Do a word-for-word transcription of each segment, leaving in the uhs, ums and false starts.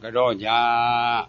Garoja.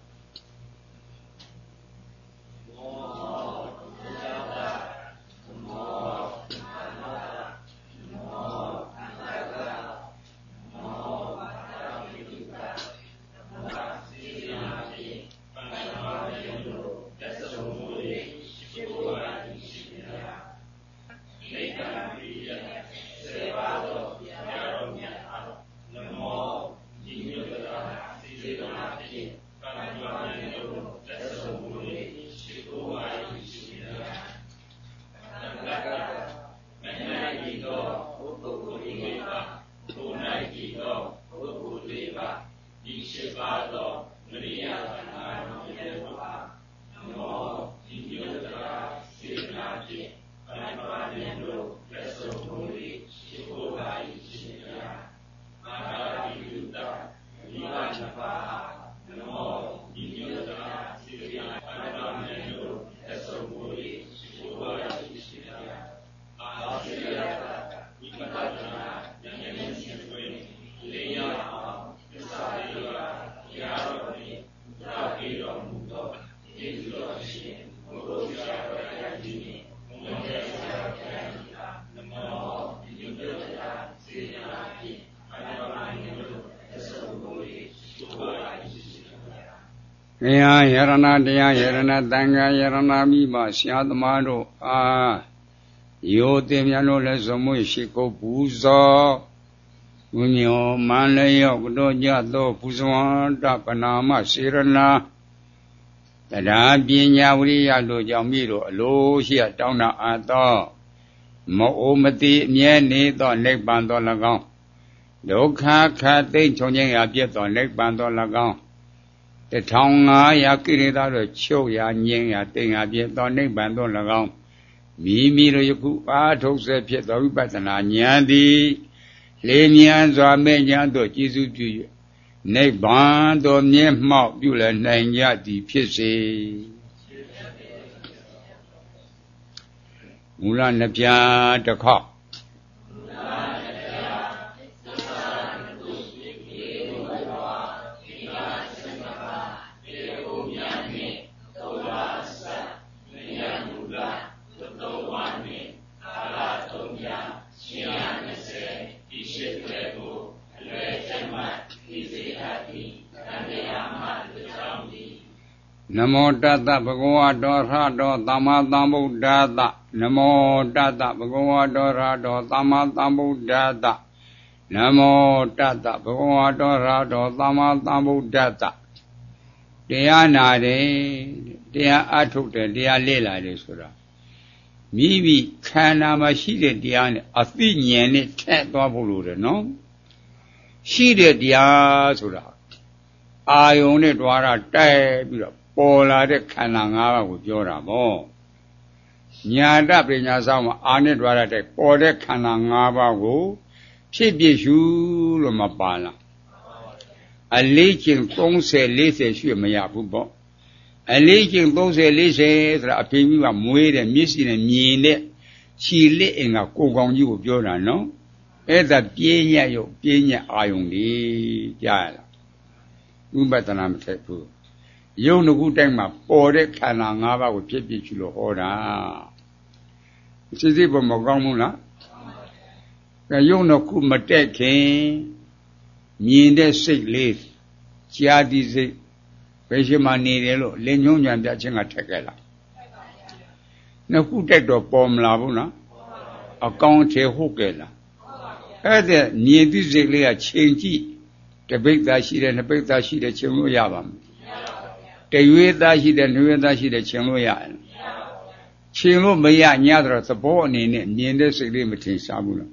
Ya Yarana Daya Yarana Tanga Yarana Biba Siadmaro Ah Yotemiano Lesomo Shiko Puzo Unyo Malayo Dojato Puzwan Tapanama Sirana Tada Binya Uriya Dojamiro Losia Tauna Ato Moomati Miani Don Lake Bando Lagon Dokha Kate Chonging Abieto Lake Bando Lagon The Tonga Yakirida Choya Nying Ting Abieto Lake Bando Lagon Mimi Yoku Atose Pieto Batana Nyandi Lenian Zamenian do Jisu to you. Lake Bando Nyem Mount Bula Nanya di Pisi Mulan Napia the cock. Namo Tata Bhagavata Rado Tamatambuddhata Namo Tata Bhagavata Rado Tamatambuddhata Namo Tata Bhagavata Rado Tamatambuddhata Deya Nade Deya Atukte Deya Lela de Sura Mibi Kana Mashide Deya Athi Nyene Tet Dwabulu no Shide Deya Sura Ayone Dwara Tai Bira Pola de Kananga with Yorabo Nyada Pinyasama Ane Dwara de Pode Kananga go Chibisu Lomapana A leaking Tongse Lise Shumayabubo A leaking Tongse Lise Apimi Mue and Missing and Mine Chile in a Kogong you of Yora no As a Pienya yo Pienya Ayundi Jala Umbatanam Tepu You no good time, my poor Kananga with Pipichulo Hora. It's a zip of Mogamuna. You no could mateke, me in the sick leaf, Chiadi, Peshimani, Lenon and Daching a Tekela. No good take the Pom Lavuna, a count a hookela. Either near this a change, the big that she and the big that she the Chimu Yavam. The Yueta she the Nueta she the Chimuyan. Chimu Maya Nyadra, the born in it, near the sick limiting Sabuna.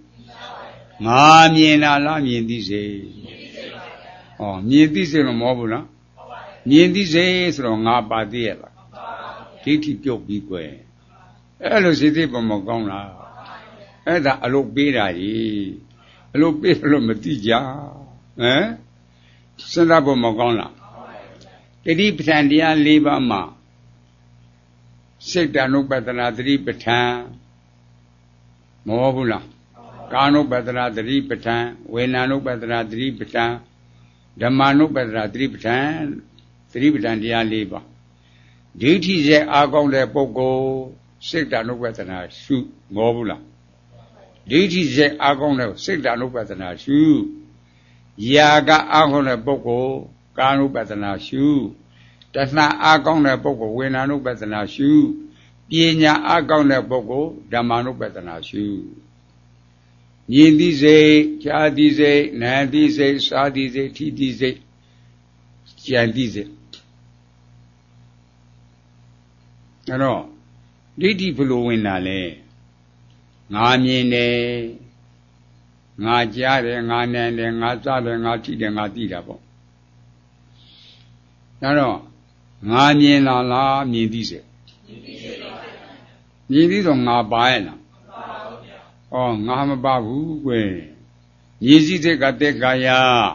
Mammy and Alami in this age. Oh, near this in a mobula. Near this age from Abadiela. Titi Pio Bique. Hello, city from Mogona. And I look better. I look better, Matija. Eh? Send up on Mogona. The deep Sandia Liba Ma. Sit down, look better at the deep time. Mobula. Kano Badra the Ripatan, when I look at the Ripatan, Dhamanupatana Tripatan Tripatan Dialiba Diti je Agong de Pogo Sikdanupatana Shoot Mobula Diti je Agong de Sikdanupatana Shoot Yaga Agong de Pogo Kanupatana Shoot Tasna Agong de Pogo Winanupatana Shoot Pinya Agong de Pogo Dhamanupatana Shoot Yindi se, Chadi se, Nandi se, Sadi se, Titi se, Chandi se. No, Diti Puluinale, Namine, Najare, Nanande, Nazare, Nati, and Natidabo. No, Namina la, Nidise. Nidido Nabaena. Oh, ngama babu we. Yisi te kate kaya.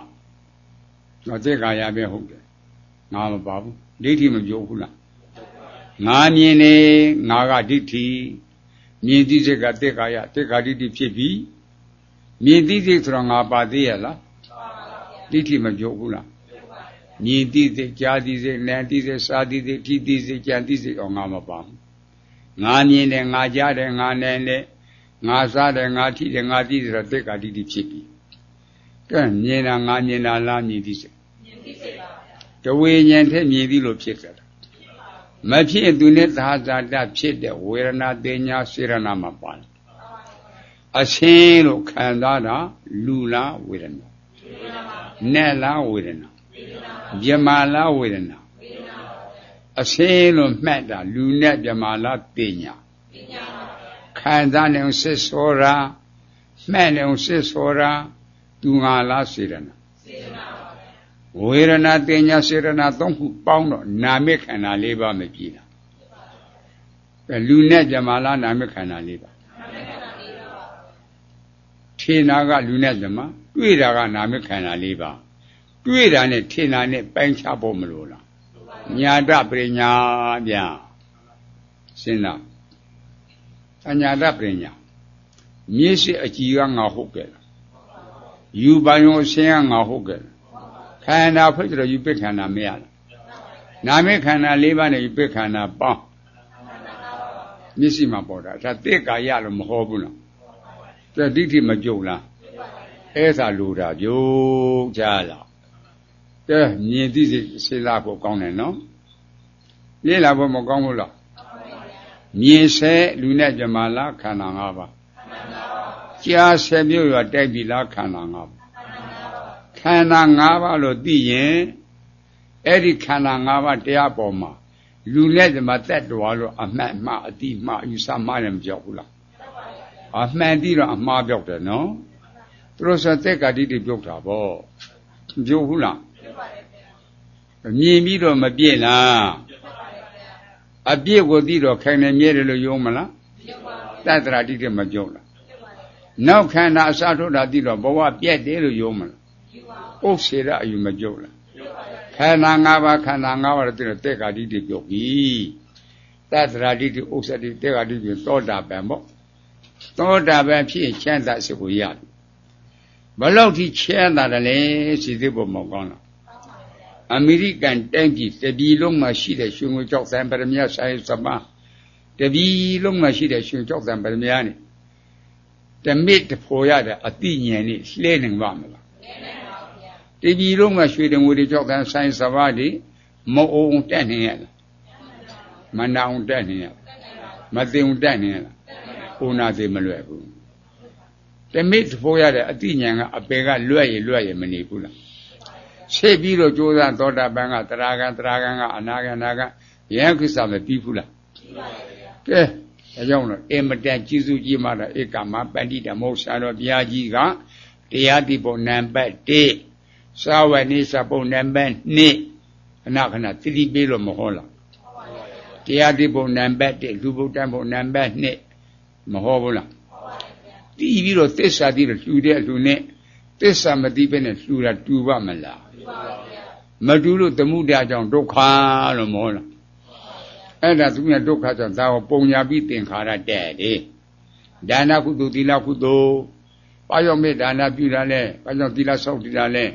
Kate kaya beဟုတ်တယ်။ငါမပါဘူး။ဒိဋ္ဌိမပြောဘူးလား။ငါမြင်နေငါကဒိဋ္ဌိမြင်သိစိတ်ကတေကာယတေကာဒိဋ္ဌိဖြစ်ပြီ။မြင်သိစိတ်ဆိုတော့ငါပါသေးရလား။ဒိဋ္ဌိမပြောဘူးလား။မြင်သိစိတ်ကြားသိစိတ်နာသိစိတ်စားသိစိတ်ထိသိစိတ်ကြံသိစိတ်အောင်ငါမပါဘူး။ငါမြင်တယ်ငါကြားတယ်ငါနဲ့နဲ့ငါစားတယ်ငါထိတယ်ငါသိတယ်ဆိုတော့တေကာဒိဋ္ဌိဖြစ်ပြီကဲမြင်တာငါမြင်တာလားမြင်သိစိတ်မြင်သိစိတ်ပါဗျာတဝေဉာဏ်ထက်မြင်သိလို့ဖြစ်တယ်မဖြစ်သူနဲ့သာဇာတဖြစ်တဲ့ဝေဒနာတင်ညာစေရနာမှာပါတယ်အရှင်းလို့ခံစားတာလူလားဝေဒနာနဲ့လားဝေဒနာမြမလားဝေဒနာအရှင်းလို့မှတ်တာလူနဲ့မြမလားတင်ညာခံစားနေအောင်စစ်စောတာမှတ်နေအောင်စစ်စောတာသူငါလားစေရနာစေရနာပါဗျာဝေဒနာတင်ညာစေရနာသုံးခုပေါင်းတော့နာမခန္ဓာ၄ပါးမပြည့်တာအဲလူနဲ့ဇမလားနာမခန္ဓာ၄ပါးနာမခန္ဓာ၄ပါးထင်တာကလူနဲ့ဇမတွေ့တာကနာမခန္ဓာ၄ပါးတွေ့တာနဲ့ထင်တာနဲ့ပိုင်းခြားဖို့မလိုလားညာတပရိညာဗျာရှင်းလားအညာတပရိညာမျက်စိအကြည်ကငါဟုတ်ကဲ့ယူပိုင်ရောဆင်းကငါဟုတ်ကဲ့ခန္ဓာဖြစ်ကြတော့ယူပိခန္ဓာမရလားနာမခန္ဓာ၄ပါးနဲ့ယူပိခန္ဓာပေါင်းမျက်စိမှာပေါ်တာဒါတိကာယလို့မဟောဘူးလားဒါဒိဋ္ဌိမကြုံလားအဲ့ဒါလိုတာကြုံကြလားကဲမြင်သိစိတ်စေလာဖို့ကောင်းတယ်နော်လေ့လာဖို့မကောင်းဘူးလားမြင်ဆဲလူနဲ့ဇမလားခန္ဓာ၅ပါးကြားဆဲမျိုးရတိုက်ပြီလားခန္ဓာ၅ပါးခန္ဓာ၅ပါးလို့သိရင်အဲ့ဒီခန္ဓာ၅ပါးတရားပေါ်မှာလူနဲ့ဇမတက်တော်လို့အမှန်မှအတိမှအယူဆမှလည်းမပြောဘူးလားအမှန်တိတော့အမှားပြောက်တယ်နော်သူတို့ဆိုတက်ကတိတိပြောက်တာပေါ့မပြောဘူးလားမြင်ပြီးတော့မပြည့်လားအပြည့်ကိုသိတော့ခိုင်နေမြဲတယ်လို့ယုံမလားတတ္တရာတိတိမပြောလားနောက်ခန္ဓာအစထုတ်တာသိတော့ဘဝပြည့်တယ်လို့ယုံမလားဥစ္စေရအယူမပြောလားခန္ဓာ၅ပါးခန္ဓာ၅ပါးတော့တက်ကာတိတိပြောပြီတတ္တရာတိတိဥစ္စေတိတက်ကာတိတိသောတာပန်ပေါ့သောတာပန်ဖြစ်ချမ်းသာစေကိုရတယ်ဘလောက်ထိချမ်းသာတယ်လဲစီသေးဖို့မကောင်းလားအမေရိကန်တိုင်းပြည်တပြည်လုံးမှာရှိတဲ့ရွှေငွေကြောက်စံပရမယဆိုင်စမတပြည်လုံးမှာရှိတဲ့ရွှေကြောက်စံပရမယနဲ့တမစ်တဖို့ရတဲ့အတိညာဉ်နဲ့လှဲနိုင်ပါမလားလှဲနိုင်ပါဗျာတပြည်လုံးမှာရွှေတငွေတွေကြောက်စံဆိုင်စမတွေမအုံတက်နေရလားမနာအောင်တက်နေရမသိအောင်တက်နေရလားဥနာသိမလွယ်ဘူးတမစ်တဖို့ရတဲ့အတိညာဉ်ကအပေကလွတ်ရလွတ်ရမနေဘူးလားဆက်ပြီးတော့ကြိုးစားသောတာပန်ကတရာဂံတရာဂံကအနာဂံနာဂံယဟကိစ္စမပြီးဘူးလားပြီးပါရဲ့ဗျာကဲဒါကြောင့်လို့အင်မတန်ကြီးစုကြီးမှတော့ဧကမပန္တိတမောဆရာတော်ဘုရားကြီးကတရားတိပုံနံပါတ်၁သာဝနိသပုံနံပါတ်၂ခဏခဏတိတိပေးလို့မဟောလားတရားတိပုံနံပါတ်၁လူဗုဒ္ဓဘုံနံပါတ်၂မဟောဘူးလားဟောပါဗျာတီးပြီးတော့သစ္စာတိတော့လှူတဲ့အလှူနဲ့သစ္စာမသိဘဲနဲ့လှူတာတူပါမလားမတူလို့သမှုတရားကြောင့်ဒုက္ခလို့မဟုတ်လားအဲ့ဒါသူကဒုက္ခကြောင့်ဒါကိုပုံညာပြီးသင်္ခါရတဲ့တယ်ဒါနကုသိုလ်သီလကုသိုလ်ဘာကြောင့်မေတ္တာနာပြုတာလဲဘာကြောင့်သီလဆောက်တည်တာလဲ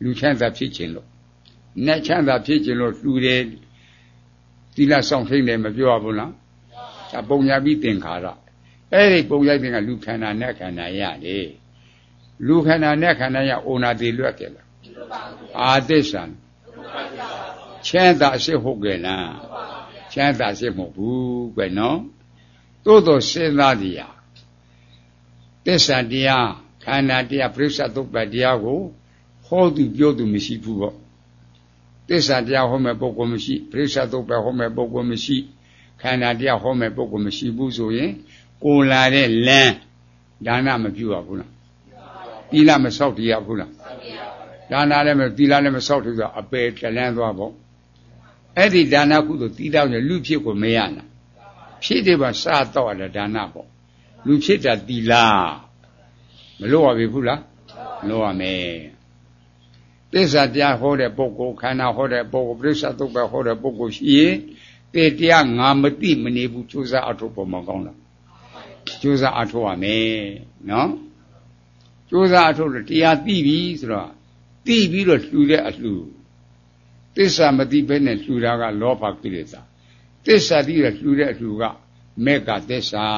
လူချမ်းသာဖြစ်ခြင်းလို့နတ်ချမ်းသာဖြစ်ခြင်းလို့လှူတယ်သီလဆောင်ထိန်တယ်မပြောရဘူးလားဒါပုံညာပြီးသင်္ခါရအဲ့ဒီပုံရိုက်တဲ့ကလူခန္ဓာနဲ့ခန္ဓာရတယ်လူခန္ဓာနဲ့ခန္ဓာရအိုနာတိလွတ်ကြလားအာသစ္စာချမ်းသာရှိဟုတ်ကြလားချမ်းသာရှိမဟုတ်ဘူးကွနော်သို့တော်စဉ်းစားကြရသစ္စာတရားခန္ဓာတရားပရိစ္ဆသုပ္ပတရားကိုဟောသူပြောသူမရှိဘူးပေါ့သစ္စာတရားဟောမဲ့ပုဂ္ဂိုလ်မရှိပရိစ္ဆသုပ္ပဟောမဲ့ပုဂ္ဂိုလ်မရှိခန္ဓာတရားဟောမဲ့ပုဂ္ဂိုလ်မရှိဘူးဆိုရင်ကိုလာတဲ့လမ်းဒါနမပြုရဘူးလားသီလမဆောက်တည်ရဘူးလားဒါနလည်းမသီလလည်းမဆောက်တည်ဆိုအပယ်တလန်းသွားပေါ့အဲ့ဒီဒါနကုသိုလ်သီလနဲ့လူဖြစ်ကိုမရနာဖြစ်တယ်ပါစတော့ရဒါနပေါ့လူဖြစ်တာသီလမလို့ရပြီဘူးလားလို့ရမယ်သစ္စာတရားဟောတဲ့ပုဂ္ဂိုလ်ခန္ဓာဟောတဲ့ပုဂ္ဂိုလ်ပရိစ္ဆသုပ္ပဟောတဲ့ပုဂ္ဂိုလ်ရှိရင်တေတရားငါမသိမနေဘူးကြိုးစားအထုပ်ပေါ်မှာကောင်းလားကြိုးစားအထုပ်ရမယ်နော်ကြိုးစားအထုပ်လို့တရားသိပြီဆိုတော့သိပြီးတော့လှူတဲ့အလှူသစ္စာမသိဘဲနဲ့လှူတာကလောဘကိလေသာသစ္စာသိရလှူတဲ့အလှူကမေဃသစ္စာ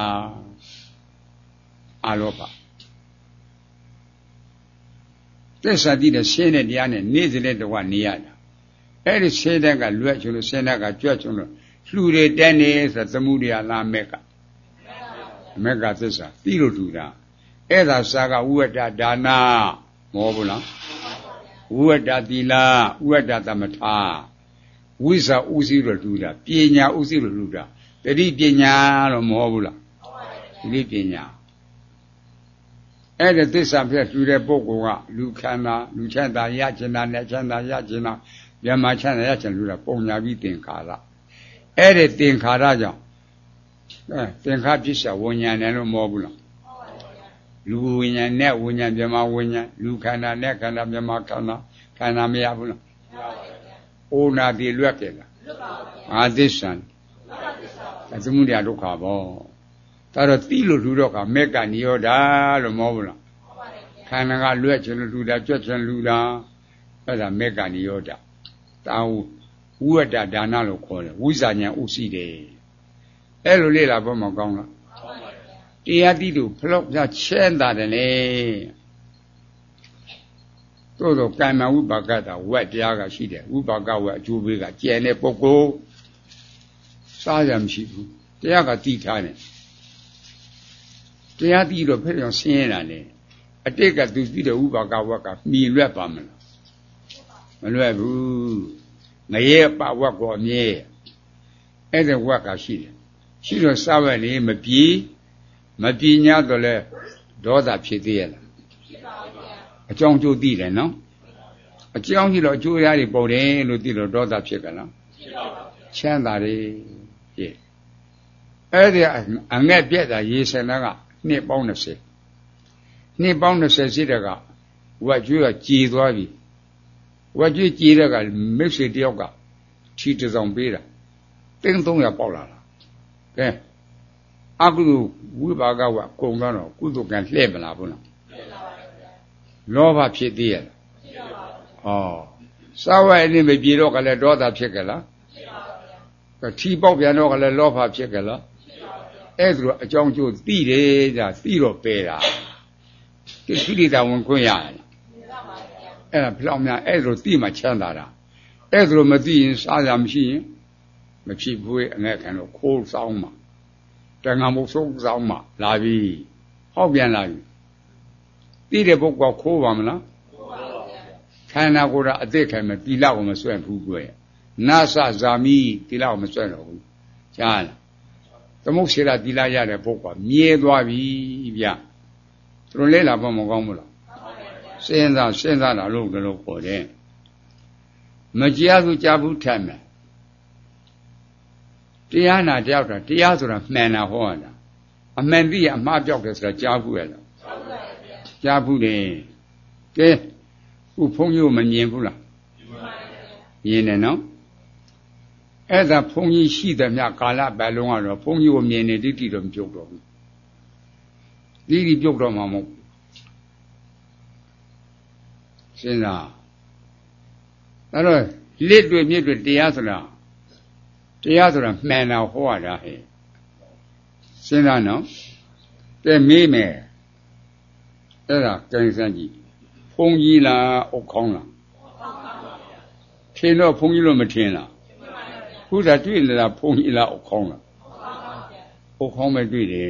အလောဘသစ္စာသိတဲ့ရှင်းတဲ့တရားနဲ့နေ့စဉ်နဲ့တကွနေရတာအဲ့ဒီရှင်းတဲ့ကလွတ်ချင်လို့ရှင်းတဲ့ကကြွက်ချင်လို့လှူတွေတက်နေဆိုသမှုတရားလားမေဃမေဃသစ္စာသိလို့လှူတာအဲ့ဒါစာကဝိဝတ္တဒါနမဟုတ်ဘူးလားဝိဝတ္တသီလဝိဝတ္တသမထဝိဇာဥစည်းလို့လှူတာပညာဥစည်းလို့လှူတာတတိပညာတော့မဟုတ်ဘူးလားတတိပညာအဲ့ဒီသစ္စာပြည့်လှူတဲ့ပုဂ္ဂိုလ်ကလူခန္ဓာလူချမ်းသာရချင်တာနဲ့ချမ်းသာရချင်တာမြတ်မချမ်းသာရချင်လှူတာပုံညာပြီးသင်္ခါရအဲ့ဒီသင်္ခါရကြောင့်အဲသင်္ခါပစ္စယဝိညာဉ်နဲ့လို့မဟုတ်ဘူးလားလူဝိညာဉ်နဲ့ဝိညာဉ်မြတ်မဝိညာဉ်လူခန္ဓာနဲ့ခန္ဓာမြတ်မခန္ဓာခန္ဓာမရဘူးလားအိုနာတိလွတ်ကြလားအာသစ္စာသမုဒယဒုက္ခပေါ့ဒါတော့တိလို့လူတော့ကမေကနိရောဓလို့မဟုတ်ဘူးလားခန္ဓာကလွတ်ချင်လို့လူတာကြွက်ချင်လူတာအဲ့ဒါမေကနိရောဓတာဝဝိဝတ္တဒါနလို့ခေါ်တယ်ဝိဇာညာဥရှိတယ်အဲ့လိုလေ့လာဖို့မကောင်းလားတရားတိတို့ဖလောက်ပြချဲတာတယ်လေတို့တော့ကံမဝိပါကတာဝတ်တရားကရှိတယ်ဝိပါကဝတ်အကျိုးပေးကကျန်တဲ့ပုဂ္ဂိုလ်စားရမရှိဘူးတရားကတိထားတယ်တရားတိတော့ဖက်အောင်ဆင်းရဲတာလေအတိတ်ကသူပြီးတဲ့ဝိပါကဝတ်ကမှီလွတ်ပါမလားမလွတ်ဘူးငရဲပဝတ်ကိုအမြဲအဲ့ဒီဝတ်ကရှိတယ်ရှိတော့စားဝတ်လေမပြေမပြေ냐တော့လဲဒေါသဖြစ်သေးရဲ့လားဖြစ်ပါဘူးဗျာအကြောင်းကျိုးသိတယ်နော်အကြောင်းကြီးတော့အကျိုးရည်ပေါ်တယ်လို့သိလို့ဒေါသဖြစ်ကြလားဖြစ်ပါဘူးချမ်းသာတယ်ပြည့်အဲ့ဒီအငဲ့ပြက်တာရေစနာကနှစ်ပေါင်း၂၀နှစ်ပေါင်း၂၀ရှိတဲ့ကဝက်ကျွေးကကြည်သွားပြီဝက်ကျွေးကြည်တဲ့ကမိတ်ဆွေတယောက်ကခြေတစ်ဆောင်ပေးတာတင်း၃ရာပေါက်လာတာကဲအကုသိုလ်ဝိပါကဝကုံတော့ကုသိုလ်ကံလှည့်မလားဘုလားလောဘဖြစ်သေးရဲ့ဟောစာဝတ်အင်းမပြေတော့ကလည်းဒေါသဖြစ်ကြလားဖြစ်ပါဘူးဗျာထီပေါက်ပြန်တော့ကလည်းလောဘဖြစ်ကြလားဖြစ်ပါဘူးအဲ့ဒါအကြောင်းကျိုးသိတယ်ကြာသိတော့ပယ်တာဒီခိတိတာဝင်ခွင့်ရတယ်အဲ့ဒါဘလောက်များအဲ့ဒါသိမှချမ်းသာတာအဲ့ဒါမသိရင်စားရမရှိရင်မဖြစ်ဘူးအငဲ့ခံတော့ခိုးဆောင်မှာတန်ခါမုတ်ဆုံးဆောင်မှာလာပြီဟောက်ပြန်လာပြီသိတဲ့ပုဂ္ဂိုလ်ခိုးပါမလားခိုးပါဘူးဗျာခန္ဓာကိုယ်ကအသိခံမဲ့တိလကိုမစွဲဘူးကွယ်နာသဇာမိတိလကိုမစွဲတော့ဘူးကြားလားသမုတ်စေရတိလရတဲ့ပုဂ္ဂိုလ်မြဲသွားပြီဗျာသူတို့လဲလာဖို့မကောင်းဘူးလားစဉ်းစားစဉ်းစားတာလို့လည်းပေါ်တယ်မကြားသူကြားဘူးထက်မယ်တရားနာတယောက်တာတရားဆိုတာမှန်တာဟောရတာအမှန်သိရအမှားပြောက်တယ်ဆိုတာကြားဘူးရဲ့လားကြားဘူးတယ်ကဲခုဘုန်းကြီးကိုမမြင်ဘူးလားမြင်တယ်နော်အဲ့ဒါဘုန်းကြီးရှိတဲ့မြကာလပတ်လုံးကတော့ဘုန်းကြီးကိုမြင်နေတိတိတော့မပြုတ်တော့ဘူးတိတိပြုတ်တော့မှာမဟုတ်စဉ်းစားဒါတော့လက်တွေမြစ်တွေတရားဆိုတာတရားဆိုတာမှန်တာဟောရတာဟဲ့စဉ်းစားနော်ကဲမေးမယ်အဲ့ဒါကြင်စမ်းကြည့်ဘုန်းကြီးလားအုတ်ခေါင်းလားထင်တော့ဘုန်းကြီးလို့မထင်လားခုဒါတွေ့နေတာဘုန်းကြီးလားအုတ်ခေါင်းလားအုတ်ခေါင်းပဲတွေ့တယ်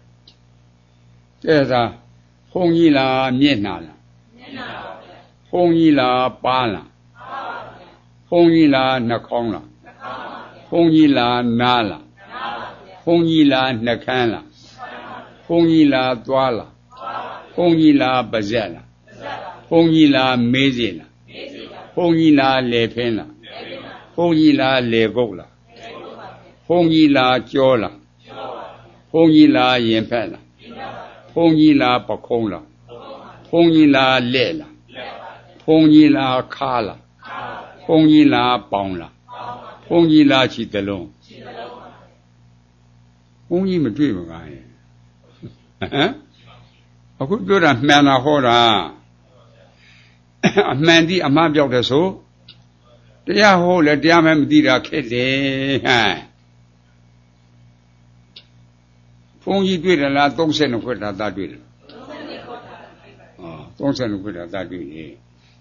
တဲ့ဒါဘုန်းကြီးလားမျက်နှာလားမျက်နှာပါဗျာဘုန်းကြီးလားပါးလားပါးပါဗျာဘုန်းကြီးလားနှာခေါင်းလားနှာခေါင်းပါဗျာဘုန်းကြီးလားနားလားနားပါဗျာဘုန်းကြီးလားနှာခမ်းလားဘုန်းကြီးလားသွားလားဘုန်းကြီးလားပါဇက်လားဘုန်းကြီးလားမေးစေလားဘုန်းကြီးလားလေဖင်းလားဘုန်းကြီးလားလေကုတ်လားဘုန်းကြီးလားကြောလားဘုန်းကြီးလားရင်ဖက်လားဘုန်းကြီးလားပခုံးလားဘုန်းကြီးလားလက်လားဘုန်းကြီးလားခါလားဘုန်းကြီးလားပေါင်လားဘုန်းကြီးလားခြေတလုံးဘုန်းကြီးမတွေ့မကားရဲ့ဟမ်အခုပြောတာမှန်တာဟောတာအမှန်တိအမှားပြောက်တယ်ဆိုတရားဟောလဲတရားမှမသိတာခက်တယ်ဟမ်ဘုန်းကြီးတွေ့တယ်လားသုံးဆယ်နှစ်ခွက်တာသာတွေ့တယ်သုံးဆယ်နှစ်ခွက်တာသာတွေ့တယ်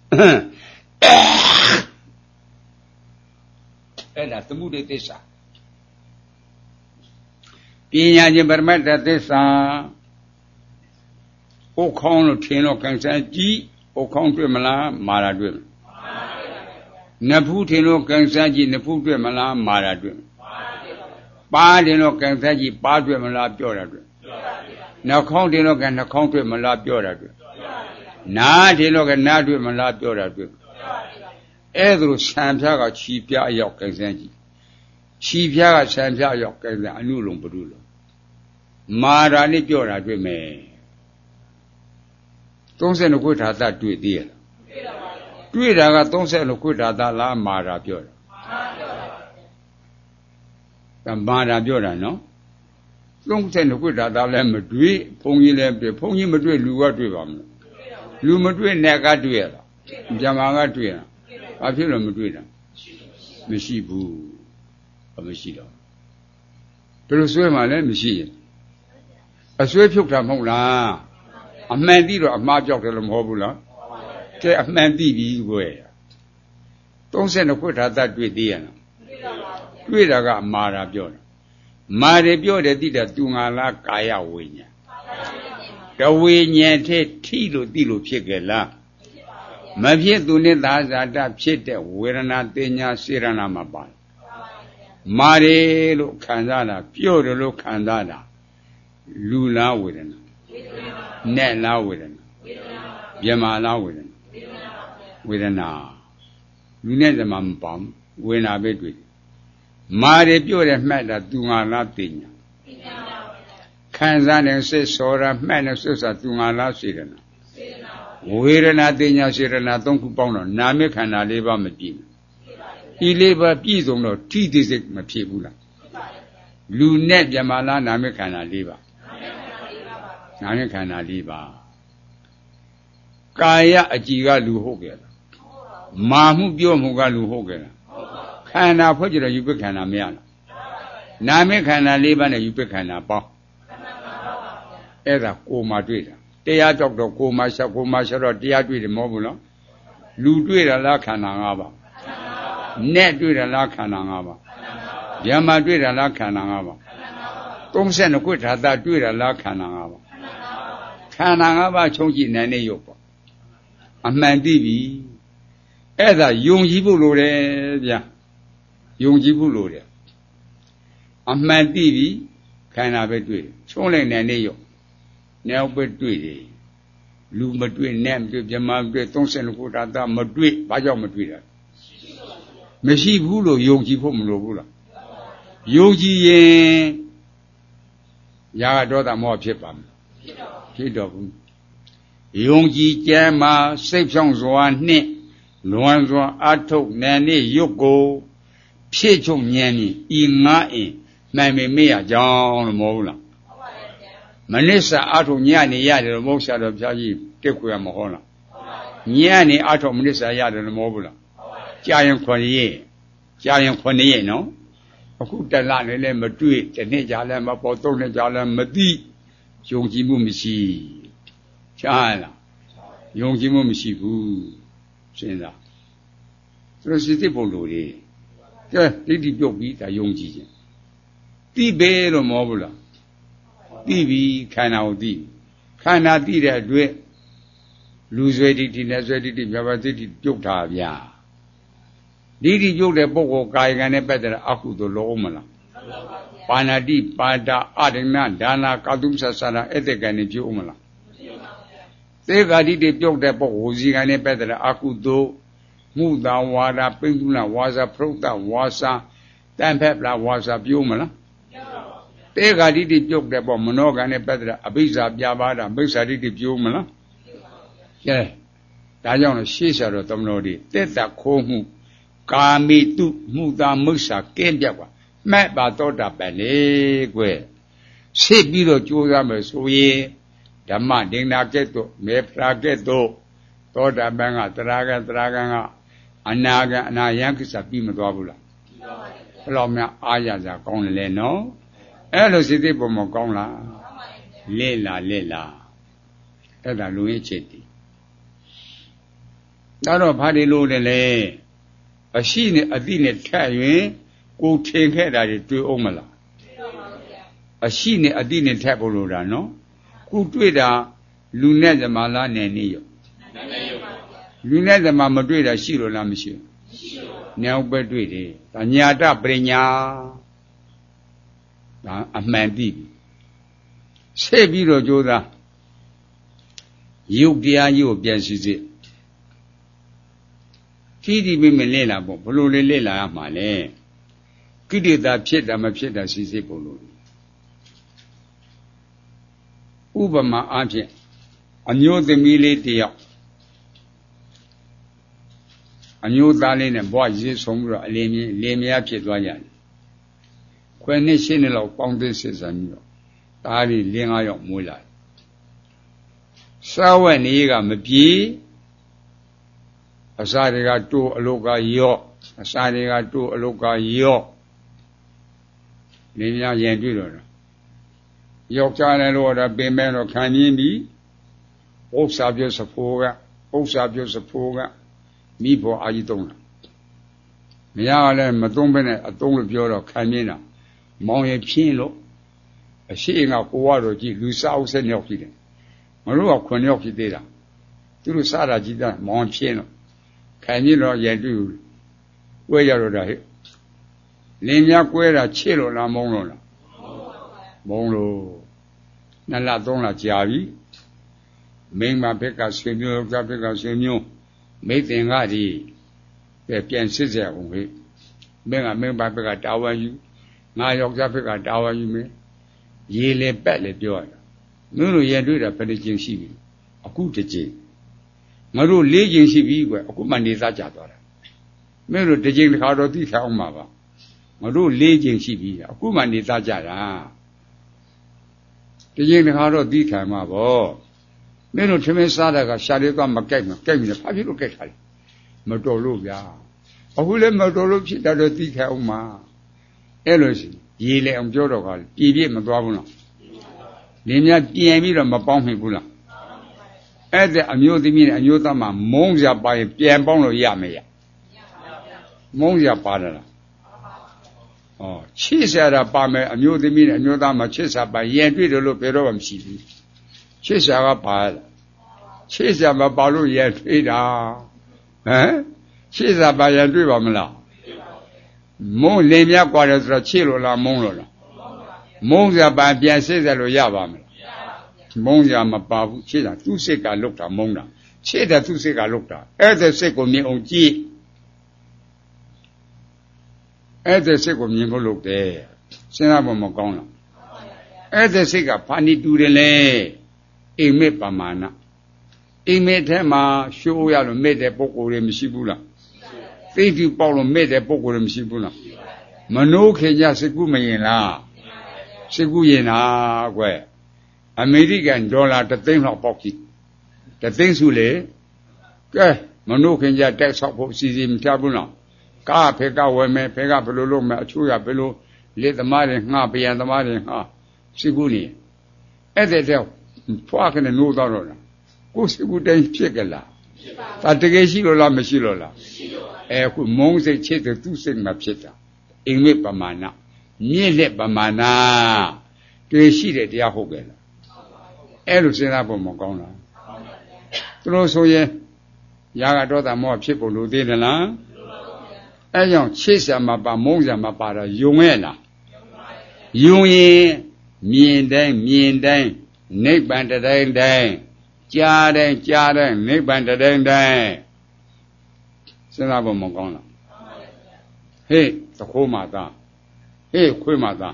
အဲ့ဒါသမှုတွေသစ္စာပညာချင်းပရမတ္တသစ္စာဥက္ခေါင်းလို့ထင်တော့ကံစားကြည့်ဥက္ခေါင်းတွေ့မလားမာရာတွေ့မလားနဖူးထင်လို့ကံစားကြည့်နဖူးတွေ့မလားမာရာတွေ့ပါးတင်လို့ကံစားကြည့်ပါးတွေ့မလားပြောတာတွေ့နှာခေါင်းတင်လို့ကံနှာခေါင်းတွေ့မလားပြောတာတွေ့နားတင်လို့ကနားတွေ့မလားပြောတာတွေ့အဲ့ဒါလို့ဆံပြားကခြီးပြားအရောက်ကံစားကြည့်ခြီးပြားကဆံပြားအရောက်ကံစားအနုလုံးဘုရုလုံးမာရာနဲ့ပြောတာတွေ့မယ်သုံးဆယ်နှစ်ခွထာသတွေ့သေးရလားတွေ့တာကသုံးဆယ်နှစ်ခွထာသလားမာရာပြောတာဒါမာရာပြောတာနော်သုံးဆယ်နှစ်ခွထာသလည်းမတွေ့ဘုန်းကြီးလည်းတွေ့ဘုန်းကြီးမတွေ့လူကတွေ့ပါမလားလူမတွေ့နဲ့ကတွေ့ရလားဇမာကတွေ့ရဘာဖြစ်လို့မတွေ့တာမရှိဘူးဘာမရှိတော့ဘယ်လိုဆွဲမှလဲမရှိရင်အဆွဲဖြုတ်တာမဟုတ်လားအမှန်သိတော့အမှားပြောက်တယ်လို့မဟုတ်ဘူးလားကဲအမှန်သိပြီကွယ်သုံးဆယ်နှစ်ခွထာသတွေ့သေးရလားတွေ့တာကအမှားတာပြောတာမာတယ်ပြောတယ်သိတာသူငါလားကာယဝိညာဉ်တဝိညာဉ်ထဲထိလို့သိလို့ဖြစ်ကြလားမဖြစ်သူနဲ့သာဇာတဖြစ်တဲ့ဝေဒနာတင်ညာစေရနာမှာပါမာတယ်လို့ခံစားတာပြော့တယ်လို့ခံစားတာလူလားဝေဒနာနဲ့လားဝေဒနာမြမလားဝေဒနာဝေဒနာလူနဲ့ဇမမပေါင်းဝေဒနာပဲတွေ့မာတယ်ပြော့တယ်မှတ်တာသူငါလားတင်ညာခံစားတယ်စိတ်ဆော်တာမှတ်တယ်စိတ်ဆော်သူငါလားစေရနာဝေဒနာတင်ညာစေရနာသုံးခုပေါင်းတော့နာမခန္ဓာလေးပါမပြည့်ဘူးဒီလေးပါပြည့်စုံတော့ထိတိစိတ်မဖြစ်ဘူးလားလူနဲ့မြမလားနာမခန္ဓာလေးပါနာမခန္ဓာလေးပါကာယအကြည်ကလူဟုတ်ကြလားမာမှုပြောမှုကလူဟုတ်ကြလားခန္ဓာဖွဲ့ကြတော့ယူပခန္ဓာမရလားနာမခန္ဓာလေးပါးနဲ့ယူပခန္ဓာပေါင်းအဲ့ဒါကိုမှတွေ့တာတရားကြောက်တော့ကိုမှရှောက်ကိုမှရှောက်တော့တရားတွေ့တယ်မဟုတ်ဘူးနော်လူတွေ့တာလားခန္ဓာ၅ပါးနဲ့တွေ့တာလားခန္ဓာ၅ပါးဗျမတွေ့တာလားခန္ဓာ၅ပါးသုံးဆယ်နှစ်ခွထာသတွေ့တာလားခန္ဓာ၅ပါးခန္ဓာ၅ပါးချုံကြည့်နိုင်နေရုပ်ပေါ့အမှန်သိပြီအဲ့ဒါယုံကြည်ဖို့လိုတယ်ဗျာယုံကြည်ဖို့လိုတယ်အမှန်သိပြီခန္ဓာပဲတွေ့တယ်ချုံလိုက်နိုင်နေရုပ်နောက်ပဲတွေ့တယ်လူမတွေ့နဲ့မတွေ့ပြမမတွေ့သုံးဆယ်နှစ်ခုတာမတွေ့ဘာကြောင့်မတွေ့တာမရှိဘူးလို့ယုံကြည်ဖို့မလိုဘူးလားယုံကြည်ရင်ရာဂဒေါသမောဟဖြစ်ပါမယ်ဖြစ်တော့ဘူးယုံကြည်ကြမ်းမှာစိတ်ဖြောင့်စွာနှင့်လွန်စွာအထုတ်နိုင်တဲ့ရုပ်ကိုဖြစ်ချုပ်ဉာဏ်ဖြင့်ဤငါအင်မှန်ပေမေ့ရကြောင်းလို့မဟုတ်ဘူးလားမနစ်စာအထုတ်ညနေရတယ်လို့မဟုတ်ဆရာတော်ဘုရားကြီးတက်ခွေရမဟုတ်လားညနေအထုတ်မနစ်စာရတယ်လို့မဟုတ်ဘူးလားကြာရင်ခွန်ရဲ့ကြာရင်ခွန်ရဲ့နော်အခုတက်လာနေလဲမတွေ့တစ်နှစ်ကြာလဲမပေါ်သုံးနှစ်ကြာလဲမသိယုံကြည်မှုမရှိကြားလားယုံကြည်မှုမရှိဘူးစဉ်းစားသူတို့စိတ္တပုံလို့လေကဲဒိဋ္ဌိပြုတ်ပြီးဒါယုံကြည်ခြင်းသိပဲလို့မဟုတ်ဘူးလားသိပြီခန္ဓာကိုသိခန္ဓာသိတဲ့အတွက်လူဆွေဒိဋ္ဌိနဲ့ဆွေဒိဋ္ဌိမြတ်ပါဒိဋ္ဌိပြုတ်တာဗျာဒိဋ္ဌိပြုတ်တဲ့ပုဂ္ဂိုလ်ကာယကံနဲ့ပတ်သက်တဲ့အကုသိုလ်လုံးမလားပါဏာတိပါဒအဒိဏဒါနာကာတုသဆရာအဲ့တဲ့ကံနဲ့ပြုတ်မလားသေဃာဒိဋ္ဌိပြုတ်တဲ့ပုဂ္ဂိုလ်စီကံနဲ့ပတ်သက်တဲ့အကုသိုလ်မှုသာဝါဒပိဋုဏဝါစာဖရုတ်တဝါစာတန်ဖက်လားဝါစာပြုတ်မလားသေဃာဒိဋ္ဌိပြုတ်တဲ့ပုဂ္ဂိုလ်မနောကံနဲ့ပတ်သက်တဲ့အဘိဇ္ဇာပြပါဒမိစ္ဆာဒိဋ္ဌိပြုတ်မလားကဲဒါကြောင့်လို့ရှေ့ဆရာတော်သမတော်ဒီတက်တာခိုးမှုကာမိတုမှုသာမိစ္ဆာကင်းပြတ်ပါမှတ်ပါတော့တာပဲလေကွယ်ရှေ့ပြီးတော့ကြိုးစားမယ်ဆိုရင်ဓမ္မဒိဋ္ဌာကဲ့သို့မေဖရာကဲ့သို့သောတာပန်ကသရဂံသရဂံကအနာဂံအနာယံကိစ္စပြီးမသွားဘူးလားဘယ်လောက်များအားရကြကောင်းလဲနော်အဲ့လိုစိတ်သိပုံမကောင်းလားလေ့လာလေ့လာအဲ့ဒါလူရဲ့ချက်တည်ဒါတော့ဘာတွေလို့လဲအရှိနဲ့အတိနဲ့ထက်ရင်ကိုထင်ခဲ့တာတွေတွေ့အောင်မလားအရှိနဲ့အတိနဲ့ထက်ဖို့လို့တာနော်ခုတွေ့တာလူနဲ့သမာလားနဲ့နေရောလူနဲ့သမာမတွေ့တာရှိလို့လားမရှိဘူး။နောက်ပဲတွေ့တယ်။ဒါညာတပညာဒါအမှန်သိပြီ။ဆက်ပြီးတော့ကြိုးစားယုတ်တရားကြီးကိုပြန်စီစစ်။ထိတိမိမလဲလာပေါ့ဘလို့လေးလဲလာရမှာလဲ။ကိဋ္တေတာဖြစ်တာမဖြစ်တာစီစစ်ဖို့လို့ဥပမာအားဖြင့်အမျိုးသမီးလေးတယောက်အမျိုးသားလေးနဲ့ဘွားရေးဆုံးပြီးတော့အလင်းမြင်းလင်းမြဖြစ်သွားကြတယ်။ခွဲနှစ်ရှင်းနှစ်လောက်ပေါင်းသိစစ်စံပြီးတော့တားလေးလင်းငါးယောက်မွေးလာတယ်။စားဝက်နေကမပြေအစာတွေကတိုးအလုတ်ကရော့အစာတွေကတိုးအလုတ်ကရော့လင်းမြရင်တွေ့တော့ယောက်ျားလည်းလို့တော့ပင်မဲတော့ခံရင်းပြီးဥစ္စာပြုစဖိုးကဥစ္စာပြုစဖိုးကမိဖို့အာကြီးတုံးတာမရလည်းမသုံးဘဲနဲ့အသုံးလို့ပြောတော့ခံရင်းတာမောင်ရင်ဖြင်းလို့အရှိအငါကိုဝတော့ကြည့်လူစားအုပ်ဆက်ရောက်ကြည့်တယ်မလို့ကခွန်ရောက်ကြည့်သေးတာသူတို့စားတာကြည့်တာမောင်ဖြင်းလို့ခံရင်းတော့ရတွေ့ဝဲရတော့တာဟဲ့လင်းများကွဲတာချစ်လို့လားမုန်းလို့လားမုန်းလို့နှစ်လသုံးလကြာပြီမိန်းမဘက်ကဆွေမျိုးယောက်ျားဘက်ကဆွေမျိုးမိတ်တင်ကဒီပြန်စစ်ကြအောင်ဟဲ့မင်းကမင်းဘက်ကတာဝန်ယူငါယောက်ျားဘက်ကတာဝန်ယူမယ်ရေလေပက်လေပြောရတာမင်းတို့ရတွေ့တာဘယ်တစ်ကြိမ်ရှိပြီအခုတစ်ကြိမ်ငါတို့လေးကြိမ်ရှိပြီကွအခုမှနေသားကြသွားတာမင်းတို့တစ်ကြိမ်တစ်ခါတော့သိထားအောင်ပါပါငါတို့လေးကြိမ်ရှိပြီအခုမှနေသားကြတာတစ်ကြိမ်တစ်ခါတော့သိခံမှာပေါ့မင်းတို့ထမင်းစားတာကရှာလေးကမကြိုက်မှာကြိုက်နေဘာဖြစ်လို့ကြိုက်တာလဲမတော်လို့ဗျာအခုလည်းမတော်လို့ဖြစ်တာတော့သိခံအောင်မှာအဲ့လိုရှိရေလေအောင်ပြောတော့ကပြည့်ပြည့်မသွားဘူးလားလင်းများပြင်ပြီးတော့မပေါင်းမိဘူးလားအဲ့တဲ့အမျိုးသမီးနဲ့အမျိုးသားမှမုန်းကြပါရင်ပြန်ပေါင်းလို့ရမယ်ရမုန်းကြပါတယ်လားဩချစ်စရာပါမယ်အမျိုးသမီးနဲ့အမျိုးသားမှချစ်စရာပါရင်တွေ့တယ်လို့ပြောတော့မရှိဘူးချစ်စရာကပါချစ်စရာမပါလို့ရင်တွေ့တာဟမ်ချစ်စရာပါရင်တွေ့ပါမလားမုန်းလင်မြကွာတယ်ဆိုတော့ချစ်လို့လားမုန်းလို့လားမုန်းစရာပါပြန်စစ်စရာလို့ရပါမလားမုန်းစရာမပါဘူးချစ်တာသူ့စိတ်ကလုတ်တာမုန်းတာချစ်တယ်သူ့စိတ်ကလုတ်တာအဲ့တဲ့စိတ်ကိုမြင်အောင်ကြည့်အဲ့တဲ့စိတ်ကိုမြင်ဖို့လုပ်တယ်စဉ်းစားဖို့မကောင်းလားအဲ့တဲ့စိတ်ကဘာနေတူတယ်လဲအိမ်မက်ပမာဏအိမ်မက်ထဲမှာရှိုးရလို့မဲ့တဲ့ပုံကိုယ်တွေမရှိဘူးလားသိတိပေါက်လို့မဲ့တဲ့ပုံကိုယ်တွေမရှိဘူးလားမနိုးခင်ကြစိတ်ကူးမရင်လားစိတ်ကူးရင်လားကွယ်အမေရိကန်ဒေါ်လာတစ်သိန်းလောက်ပေါက်ကြည့်တစ်သိန်းစုလေကဲမနှုတ်ခင်ကြတက်ဆောက်ဖို့စီစီမပြဘူးလားကားဖေကဝယ်မယ်ဖေကဘယ်လိုလုပ်မယ်အချိုးရဘယ်လိုလက်သမားတွေငှားပြန်သမားတွေငှားစီကူနေအဲ့တဲ့တဲ့ဖွားကနေနိုးတော့တော့လားကိုစီကူတိုင်းဖြစ်ကြလားဖြစ်ပါဘူးဒါတကယ်ရှိလို့လားမရှိလို့လားမရှိလို့ပါအဲခုမုန်းစိတ်ချစ်တဲ့သူ့စိတ်မှာဖြစ်တာအိမ်မက်ပမာဏမြင့်လက်ပမာဏတွေ့ရှိတဲ့တရားဟုတ်ကြလားအဲ့လိုစဉ်းစားဖို့မကောင်းလားသူတို့ဆိုရင်ရာဂဒေါသမောဟဖြစ်ဖို့လိုသေးတယ်လားအဲကြောင့်ချစ်စရာမပါမုန်းစရာမပါတော့ယုံရဲ့လားယုံရင်မြင်တိုင်းမြင်တိုင်းနိဗ္ဗာန်တိုင်းတိုင်းကြားတိုင်းကြားတိုင်းနိဗ္ဗာန်တိုင်းတိုင်းစဉ်းစားဖို့မကောင်းလားဟေ့သခိုးမသားဟေ့ခွေးမသား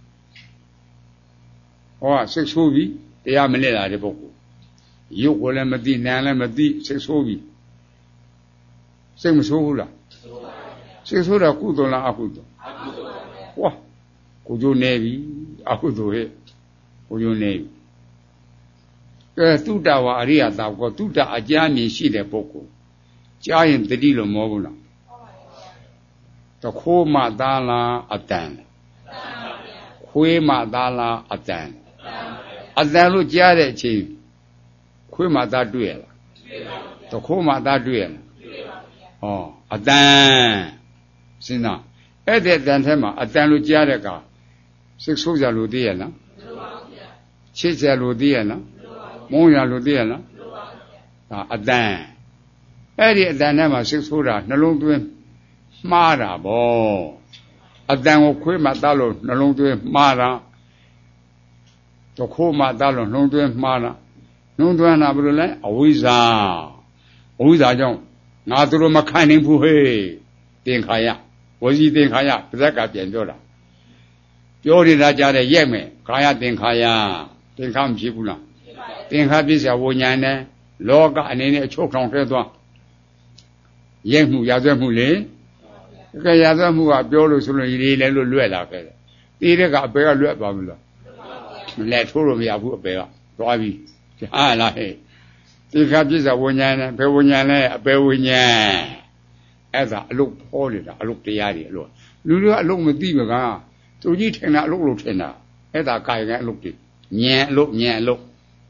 ဟောစိတ်ဆိုးပြီတရားမနစ်လာတဲ့ပုဂ္ဂိုလ်ရုပ်ကိုလည်းမသိနာမ်လည်းမသိစိတ်ဆိုးပြီစိတ်မဆိုးဘူးလားစိတ်ဆိုးတာကုသိုလ်လားအကုသိုလ်အကုသိုလ်ပါဗျာဟောကိုကျိုးနေပြီအကုသိုလ်ဟဲ့ကိုကျိုးနေပြီကဲတုတ္တဝါအရိယသာကောတုတ္တအကြမ်းမြင်ရှိတဲ့ပုဂ္ဂိုလ်ကြားရင်တတိလို့မဟုတ်ဘူးလားတခိုးမှသားလားအတန်ခွေးမှသားလားအတန်အတန်လို့ကြားတဲ့အချိန်ခွေးမှသားတွေ့ရလားတခိုးမှသားတွေ့ရလားဟောအတန်စဉ်းစားအဲ့ဒီအတန်ထဲမှာအတန်လို့ကြားတဲ့ကစိတ်ဆိုးကြလို့သိရလားချစ်ကြလို့သိရလားမုန်းရလို့သိရလားဒါအတန်အဲ့ဒီအတန်ထဲမှာစိတ်ဆိုးတာနှလုံးသွင်းမှားတာဗောအတန်ကိုခွေးမှသားလို့နှလုံးသွင်းမှားတာတခိုးမှသားလို့နှလုံးသွင်းမှားတာနှလုံးသွင်းတာဘယ်လိုလဲအဝိဇ္ဇာအဝိဇ္ဇာကြောင့်ငါတို့မခံနိုင်ဘူးဟေးသင်္ခါရဝစီသင်္ခါရပါဇက်ကပြန်ပြောတာပြောနေတာကြားတဲ့ရက်မယ်ခါရသင်္ခါရသင်္ခါမဖြစ်ဘူးလားသင်္ခါပြစ္ဆာဝိညာဉ်နဲ့လောကအနေနဲ့အချုပ်ထောင်ထဲသွားရက်မှုရသွဲမှုလေကဲရသွဲမှုကပြောလို့ဆိုလို့ရေးလဲလို့လွက်လာခဲ့တယ်တီးတဲ့ကအပေကလွက်သွားပြီလားမလဲထိုးလို့မရဘူးအပေကသွားပြီဟာလားဟဲ့သင်္ခါပြစ္ဆာဝိညာဉ်နဲ့ဘယ်ဝိညာဉ်လဲအပေဝိညာဉ်အဲ့ဒါအလုတ်ဖော်နေတာအလုတ်တရားတွေအလုတ်လူတွေကအလုတ်မသိမကသူကြီးထင်တာအလုတ်လို့ထင်တာအဲ့ဒါကာယကအလုတ်တွေညံအလုတ်ညံအလုတ်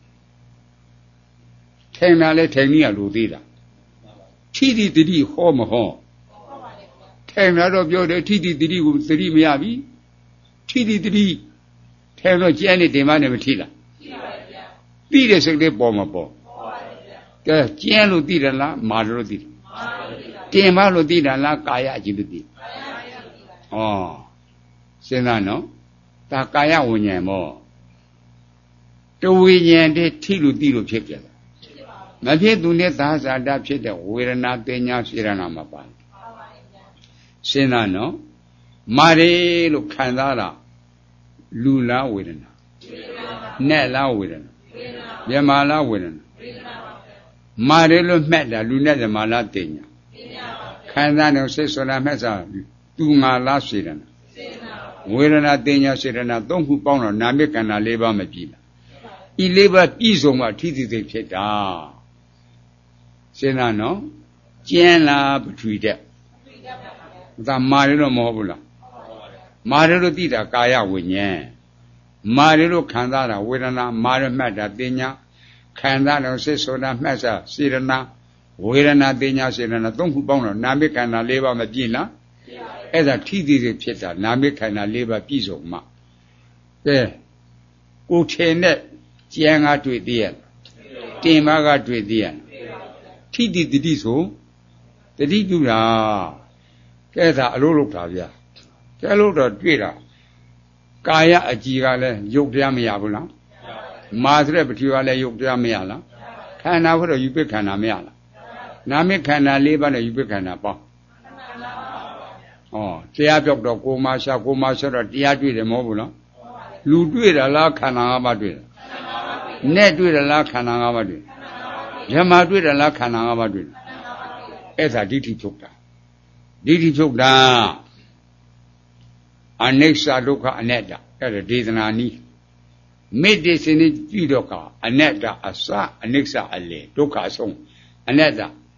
ထင်တာလဲထင်နေရလို့သေးတာထိတိတတိဟောမဟောထင်တာတော့ပြောတယ်ထိတိတတိကိုတတိမရပြီထိတိတတိထင်တော့ကျဲနေတင်မနဲ့မထိလားထိပါဗျာပြီးတဲ့စိတ်လေးပေါ်မှာပေါ်ပေါ်ပါဗျာကဲကျဲလို့သိတယ်လားမာလို့သိတယ်မာလို့သိတာတင်မလို့သိတာလားကာယအကြည့်လို့သိကာယအကြည့်လို့သိပါဩစဉ်းစားနော်ဒါကာယဝိညာဉ်မောတဝိညာဉ်တည်းထိလို့သိလို့ဖြစ်ကြတယ်မဖြစ်သူနဲ့သာဇာတဖြစ်တဲ့ဝေဒနာတင်ညာစေရနာမှာပါစဉ်းစားနော်မာရီလို့ခံစားတာလူလားဝေဒနာနဲ့လားဝေဒနာမြမလားဝေဒနာမာရီလို့မှတ်တာလူနဲ့ဓမ္မလားတင်ညာခံစားနေစိတ်ဆိုတာမှတ်စားသူငါလားစေရနာဝေဒနာတင်ညာစေရနာသုံးခုပေါင်းတော့နာမည်ကန္နာ၄ပါးမကြည့်လားဤလေးပါးပြည့်စုံမှထိတိသိဖြစ်တာစဉ်းစားနော်ကျင်းလားပထဝီတက်ဒါမာရလို့မဟုတ်ဘူးလားမာရလို့သိတာကာယဝိညာဉ်မာရလို့ခံစားတာဝေဒနာမာရမှတ်တာတင်ညာခံစားတော့စိတ်ဆိုတာမှတ်စားစေရနာဝေဒနာတင်ညာစေရနာသုံးခုပေါင်းတော့နာမည်ခန္ဓာ၄ပါးမပြည့်လားအဲ့ဒါထိတိသိဖြစ်တာနာမည်ခန္ဓာ၄ပါးပြည့်စုံမှကဲကိုထင်တဲ့ကျန်ကတွေ့သေးရဲ့တင်မကတွေ့သေးရဲ့ထိတိတတိဆိုတတိပြုတာကဲဒါအလို့လို့တာဗျာကဲလို့တော့တွေ့တာကာယအကြည်ကလည်းရုပ်တရားမရဘူးလားမာဆိုတဲ့ပထဝီကလည်းရုပ်တရားမရလားခန္ဓာဘုရားယူပိခန္ဓာမရလားနာမည်ခန္ဓာ၄ပါးနဲ့ယူပိခန္ဓာပေါ့ဩတရားပြောက်တော့ကိုမရှာကိုမရှာတော့တရားတွေ့တယ်မဟုတ်ဘူးနော်လူတွေ့တာလားခန္ဓာ၅ပါးတွေ့တာနဲ့တွေ့တယ်လားခန္ဓာ၅ပါးတွေ့ဓမ္မတွေ့တယ်လားခန္ဓာ၅ပါးတွေ့အဲ့ဒါဒိဋ္ဌိချုပ်တာဒိဋ္ဌိချုပ်တာအနိစ္စဒုက္ခအနတ္တအဲ့ဒါဒေသနာနည်းမေတ္တိစင်ကြည့်တော့ကအနတ္တအစအနိစ္စအလေဒုက္ခအဆုံးအနတ္တ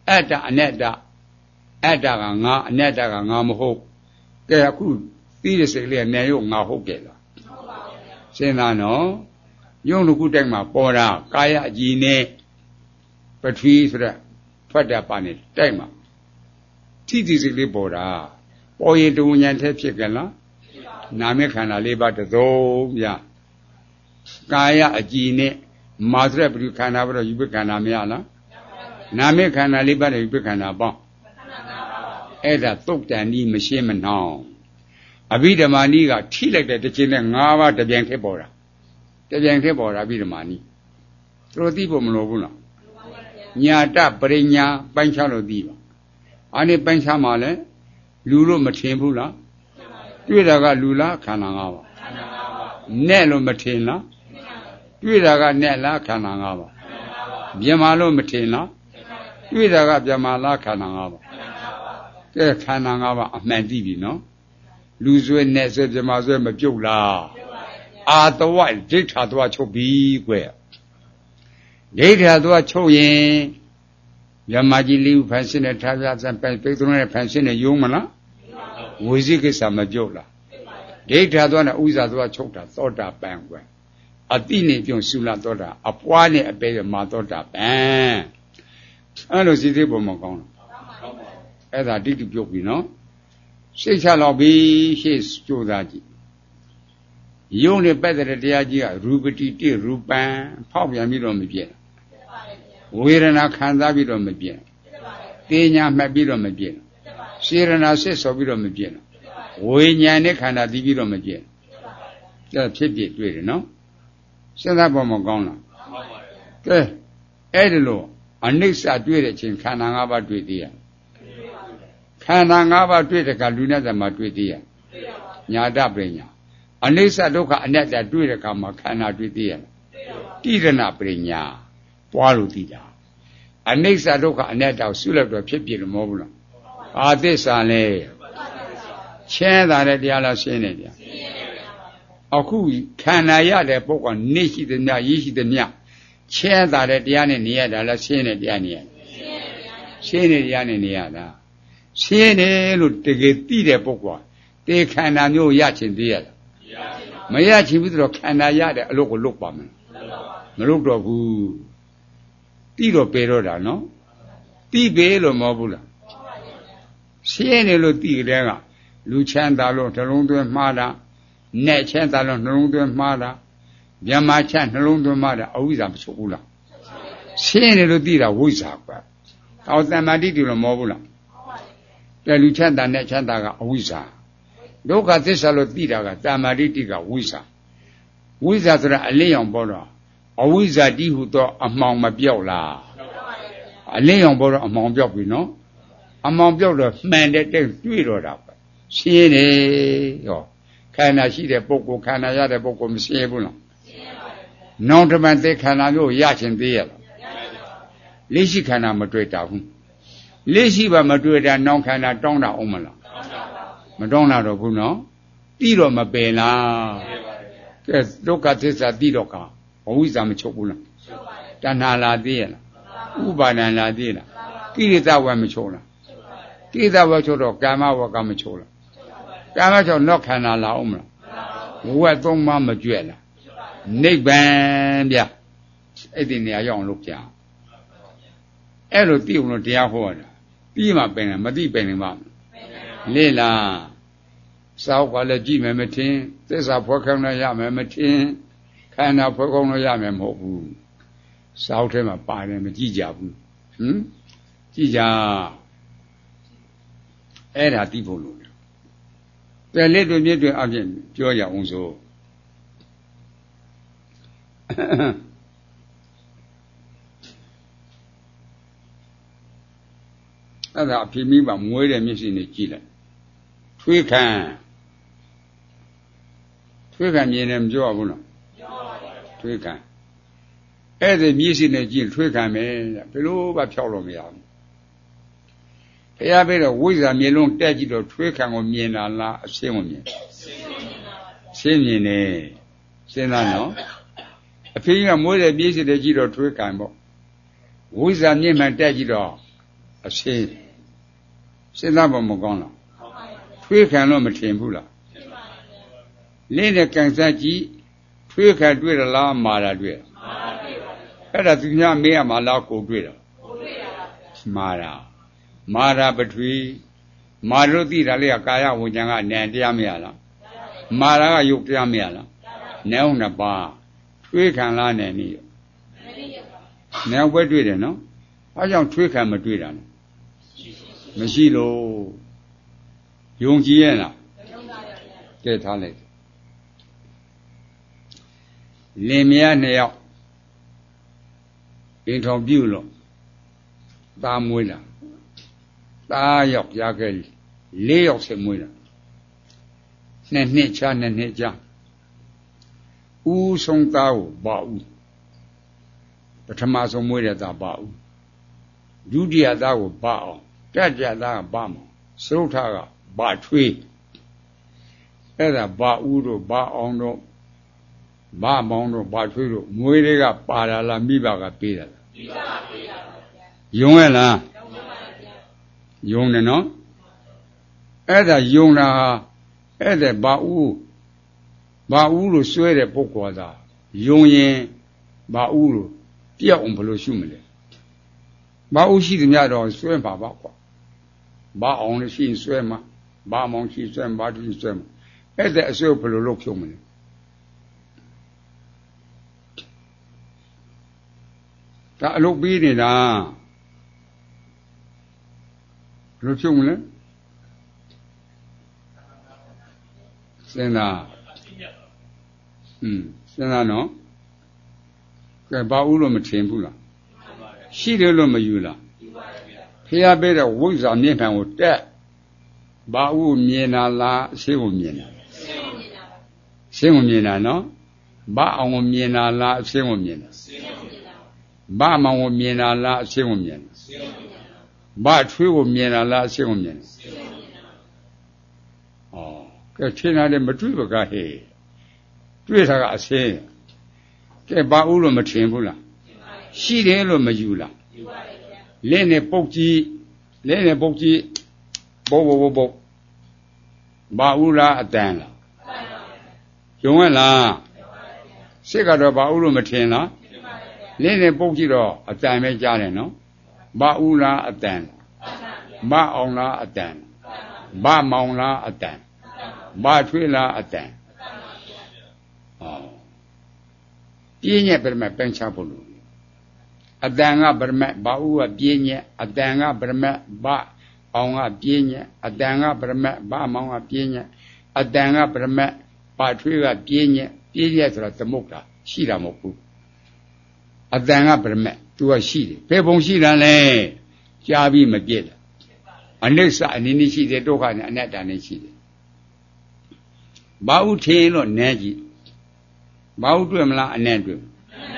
etta anetta etta ka nga anetta ka ngaမဟုတ်ကဲအခုသိတဲ့စိတ်လေးနဲ့ရုပ်ငါဟုတ်တယ်လားစဉ်းစားနော်ယုံတစ်ခုတိုက်မှာပေါ်တာကာယအကြည်နဲ့ပထဝီဆိုတဲ့ထွက်တဲ့ပါနေတိုက်မှာထိတိစိတ်လေးပေါ်တာပေါ်ရင်တဝဉ္ဉဏ်ထဲဖြစ်ကြလားနာမခန္ဓာလေးပါးတစုံပြကာယအကြည်နဲ့မာသရပရိခန္ဓာဘရောယူပခန္ဓာမရလားနာမခန္ဓာလေးပါးနဲ့ယူပခန္ဓာပေါင်းအဲ့ဒါသုတ်တန်ဤမရှင်းမနှောင်းအဘိဓမ္မာနီးကထိလိုက်တဲ့တစ်ချိန်နဲ့၅ပါးတပြိုင်ထက်ပေါ်တာတပြိုင်ထက်ပေါ်တာအဘိဓမ္မာနီးသူတို့သိဖို့မလိုဘူးလားညာတပရိညာပိုင်းခြားလို့သိပါအဲ့ဒီပိုင်းခြားမှလည်းလူလို့မထင်ဘူးလားတွေ့တာကလူလားခန္ဓာ၅ပါးနဲ့လို့မထင်လားတွေ့တာကနဲ့လားခန္ဓာ၅ပါးမြင်မာလို့မထင်လားတွေ့တာကမြင်မာလားခန္ဓာ၅ပါးကဲခန္ဓာ၅ပါးအမှန်သိပြီနော်လူဆွဲနဲ့ဆွဲမြင်မာဆွဲမပြုတ်လားအာတဝဒိဋ္ဌာသွားချုပ်ပြီကွယ်ဒိဋ္ဌာသွားချုပ်ရင်မြမကြီးလေးဖန်ဆင်းတဲ့ထားပြစံပိတ်ပိတ်သုံးတဲ့ဖန်ဆင်းတဲ့ယုံမလားဝိဇိကိစ္စမပြုတ်လားဒိဋ္ဌာသွားနဲ့ဥစ္စာသွားချုပ်တာသောတာပန်ကွယ်အတိနေပြုံရှုလာသောတာအပွားနဲ့အပဲရမှာသောတာပန်အဲ့လိုစီသေးပုံမကောင်းလားအဲ့ဒါတိတိပြုတ်ပြီနော်စိတ်ချလောက်ပြီရှေ့ကြိုးစားကြည့်ယုံနဲ့ပတ်တဲ့တရားကြီးကရူပတိတိရူပံဖောက်ပြန်ပြီးတော့မပြည့်ဝေဒနာခံစားပြီးတော့မပြည့်တေညာမှတ်ပြီးတော့မပြည့်စေရနာစစ်ဆော်ပြီးတော့မပြည့်ဝိညာဉ်နဲ့ခန္ဓာသိပြီးတော့မပြည့်ဒါဖြစ်ဖြစ်တွေ့တယ်နော်စဉ်းစားပေါ်မကောင်းလားကဲအဲ့ဒီလိုအနိစ္စတွေ့တဲ့အချိန်ခန္ဓာ၅ပါးတွေ့သေးရခန္ဓာ၅ပါးတွေ့တဲ့ကလူနဲ့သမတွေ့သေးရညာတပညာအနိစ္စဒုက္ခအနတ္တတွေ့တဲ့အခါမှာခန္ဓာတွေ့သေးရတိရဏပညာပွားလို့သိတာအနိစ္စဒုက္ခအနတ္တကိုဆုလောက်တော့ဖြစ်ပြလို့မဟုတ်ဘူးလားအာသစ္စာလဲချမ်းသာတဲ့တရားလားရှင်းတယ်တရားအခုခန္ဓာရတဲ့ပုဂ္ဂိုလ်နေရှိတဲ့ညရရှိတဲ့ညချမ်းသာတဲ့တရားနဲ့နေရတာလားရှင်းတဲ့တရားနေရရှင်းတဲ့တရားနဲ့နေရတာရှင်းတယ်လို့တကယ်သိတဲ့ပုဂ္ဂိုလ်တေခန္ဓာမျိုးရချင်သေးရလားမရချင်ဘူးဆိုတော့ခန္ဓာရတဲ့အလုပ်ကိုလုပ်ပါမယ်မလုပ်တော့ဘူးတိတော့ပေတော့တာနော်တိပေလို့မဟုတ်ဘူးလားရှင်းတယ်လို့တိကြတဲ့ကလူချမ်းသာလို့နှလုံးသွင်းမှားတာနဲ့ချမ်းသာလို့နှလုံးသွင်းမှားတာမြမချနှလုံးသွင်းမှားတာအဝိဇ္ဇာမချုပ်ဘူးလားရှင်းတယ်လို့တိတာဝိဇ္ဇာကွာအော်တမ္မာတိတိလို့မဟုတ်ဘူးလားတဲ့လူချမ်းသာနဲ့ချမ်းသာကအဝိဇ္ဇာဒုက္ခသစ္စာလို့တိတာကတမ္မာတိတိကဝိဇ္ဇာဝိဇ္ဇာဆိုတာအလင်းရောင်ပေါ်တော့အဝိဇ္ဇာတိဟုသောအမှောင်မပြောက်လားအလင်းရောင်ပေါ်တော့အမှောင်ပြောက်ပြီနော်အမှောင်ပြောက်တော့မှန်တဲ့တဲ့တွေ့တော့တာပဲရှင်းတယ်ဟောခန္ဓာရှိတဲ့ပုဂ္ဂိုလ်ခန္ဓာရတဲ့ပုဂ္ဂိုလ်မရှင်းဘူးလားရှင်းပါဘူးနောင်တမန်တဲ့ခန္ဓာမျိုးရချင်သေးရလားလက်ရှိခန္ဓာမတွေ့တာဘူးလက်ရှိပါမတွေ့တာနောင်ခန္ဓာတောင်းတာအောင်မလားမတောင်းတာတော့ဘူးနော်တိတော့မပယ်လားကဲဒုက္ခသစ္စာတိတော့ကအဝိဇ္ဇာမချုပ်ဘူးလားတဏှာလာသေးရလားဥပါဒံလာသေးလားကိရိတဝမချုပ်လားကိရိတဝချုပ်တော့ကာမဝကမချုပ်လားကာမချုပ်နော့ခန္ဓာလာအောင်မလားဝက်သုံးပါးမကြွက်လားနိဗ္ဗာန်ဗျအဲ့ဒီနေရာရောက်အောင်လုပ်ကြအဲ့လိုသိအောင်လို့တရားဟောတာပြီးမှပင်တယ်မသိပင်နေမှာလေလားစောက်ကလည်းကြည့်မယ်မထင်သစ္စာဖွက်ခေါင်းလည်းရမယ်မထင်ခန္ဓာဖွက်ခေါင်းလည်းရမယ်မဟုတ်ဘူးစောက်ထဲမှာပါတယ်မကြည့်ကြဘူးဟင်ကြည့်ကြအဲ့ဒါသိဖို့လို့တယ်လက်တွေမြစ်တွေအပြင်ပြောရအောင်ဆိုအဲ့ဒါအဖေမိပါမွေးတဲ့မျက်စိနဲ့ကြည့်လိုက်ထွေးခံထွေးခံမြင်တယ်မပြောရဘူးနော်ပြောပါဘူးထွေးခံအဲ့ဒီမျက်စိနဲ့ကြည့်ထွေးခံမယ်ဘယ်လိုမှဖြောက်လို့မရဘူးဘုရားပြောတော့ဝိဇ္ဇာမြင်လုံးတက်ကြည့်တော့ထွေးခံကိုမြင်တာလားအရှင်းကိုမြင်ရှင်းမြင်တယ်စဉ်းစားနော်အဖေကမွေးတဲ့မျက်စိနဲ့ကြည့်တော့ထွေးခံပေါ့ဝိဇ္ဇာမြင်မှန်တက်ကြည့်တော့အစင်းစဉ်းစားဖို့မကောင်းလားထွေးခံလို့မထင်ဘူးလားလင်းတဲ့ကန်စားကြည့်ထွေးခံတွေ့ရလားမာတာတွေ့အဲ့ဒါသူများမေးရမှာလားကိုတွေ့တာမာတာမာတာပထဝီမာလို့သိတာလေးကကာယဝဉ္ဇဉ်ကနံတရားမရလားမာတာကယုတ်တရားမရလားနံနှစ်ပါးထွေးခံလားနံနည်းနံဘွဲတွေ့တယ်နော်ဘာကြောင့်ထွေးခံမတွေ့တာလဲမရှိလို့ယုံကြည်ရဲ့လားကဲထားလိုက်လင်မယားနှစ်ယောက်အိမ်ထောင်ပြုလို့သားမွေးလာသားယောက်ရခဲ့လေးယောက်ဆက်မွေးလာနှစ်နှစ်ချာနှစ်နှစ်ချာဦးဆုံးသားကိုပါဦးပထမဆုံးမွေးတဲ့သားပါဦးဒုတိယသားကိုပါအောင်တတိယသားကပါမောင်စရုထကပါထွေးအဲ့ဒါပါဦးတို့ပါအောင်တို့ဘာမောင်တို့ဘာထွေးတို့မွေးတွေကပါလာလားမိဘကပေးတာလားမိဘကပေးတာပါဗျာယုံရဲ့လားယုံပါပါဗျာယုံတယ်နော်အဲ့ဒါယုံတာအဲ့ဒါဘာဦးဘာဦးလို့စွဲတဲ့ပုဂ္ဂိုလ်သားယုံရင်ဘာဦးလို့ပြောက်အောင်ဘယ်လိုရှုမလဲဘာဦးရှိသမျှတော့စွဲပါပါကွာဘာအောင်လို့ရှိရင်စွဲမှာဘာမောင်ရှိစွဲမှာဘာတူစွဲမှာအဲ့ဒါအစွဲဘယ်လိုလုပ်ဖြုံးမလဲဒါအလုပ်ပြီးနေတာဘယ်လိုဖြုံးမလဲစဉ်းစားอืมစဉ်းစားနော်ကဲဘာဦးလို့မထင်ဘူးလားရှိတယ်လို့မယူလားဖျားပေးတဲ့ဝိဇ္ဇာမျက်နှာကိုတက်ဘာဦးမြင်တာလားအရှင်းကိုမြင်တာရှင်းကိုမြင်တာနော်ဘာအောင်ကိုမြင်တာလားအရှင်းကိုမြင်တာဘာမောင်ကိုမြင်တာလားအရှင်းကိုမြင်တာဘာထွေးကိုမြင်တာလားအရှင်းကိုမြင်တာဩကဲထင်တယ်မတွေ့ပါကဟဲ့တွေ့တာကအရှင်းကဲဘာဦးလို့မထင်ဘူးလားရှိတယ်လို့မယူလားယူပါတယ်ဗျာလင်းနဲ့ပုတ်ကြည့်လင်းနဲ့ပုတ်ကြည့်ဘောဘောဘောဘောဘာဦးလားအတန်လားယုံရလားစိတ်ကတော့ဘာဦးလို့မထင်လားလင်းနဲ့ပုတ်ကြည့်တော့အတန်ပဲကြားတယ်နော်ဘာဦးလားအတန်ဘာအောင်လားအတန်ဘာမောင်လားအတန်ဘာထွေးလားအတန်ဟောပြင်းညက်ပြမပန်းချဖို့လို့အတန်ကဗရမတ်ဘာဦးကပြင်းညက်အတန်ကဗရမတ်ဘာအောင်ကပြင်းညက်အတန်ကဗရမတ်ဘာမောင်ကပြင်းညက်အတန်ကဗရမတ်ဘာထွေးကပြင်းညက်ပြင်းညက်ဆိုတာသမုတ်တာရှိတာမဟုတ်ဘူးအတန်ကဗရမတ်သူကရှိတယ်ဘယ်ပုံရှိတာလဲကြားပြီးမပြည့်တယ်အနိစ္စအနေနဲ့ရှိတယ်ဒုက္ခနဲ့အနတ္တနဲ့ရှိတယ်ဘာဦးထင်းလို့နဲကြည့်ဘာဦးတွေ့မလားအနက်တွေ့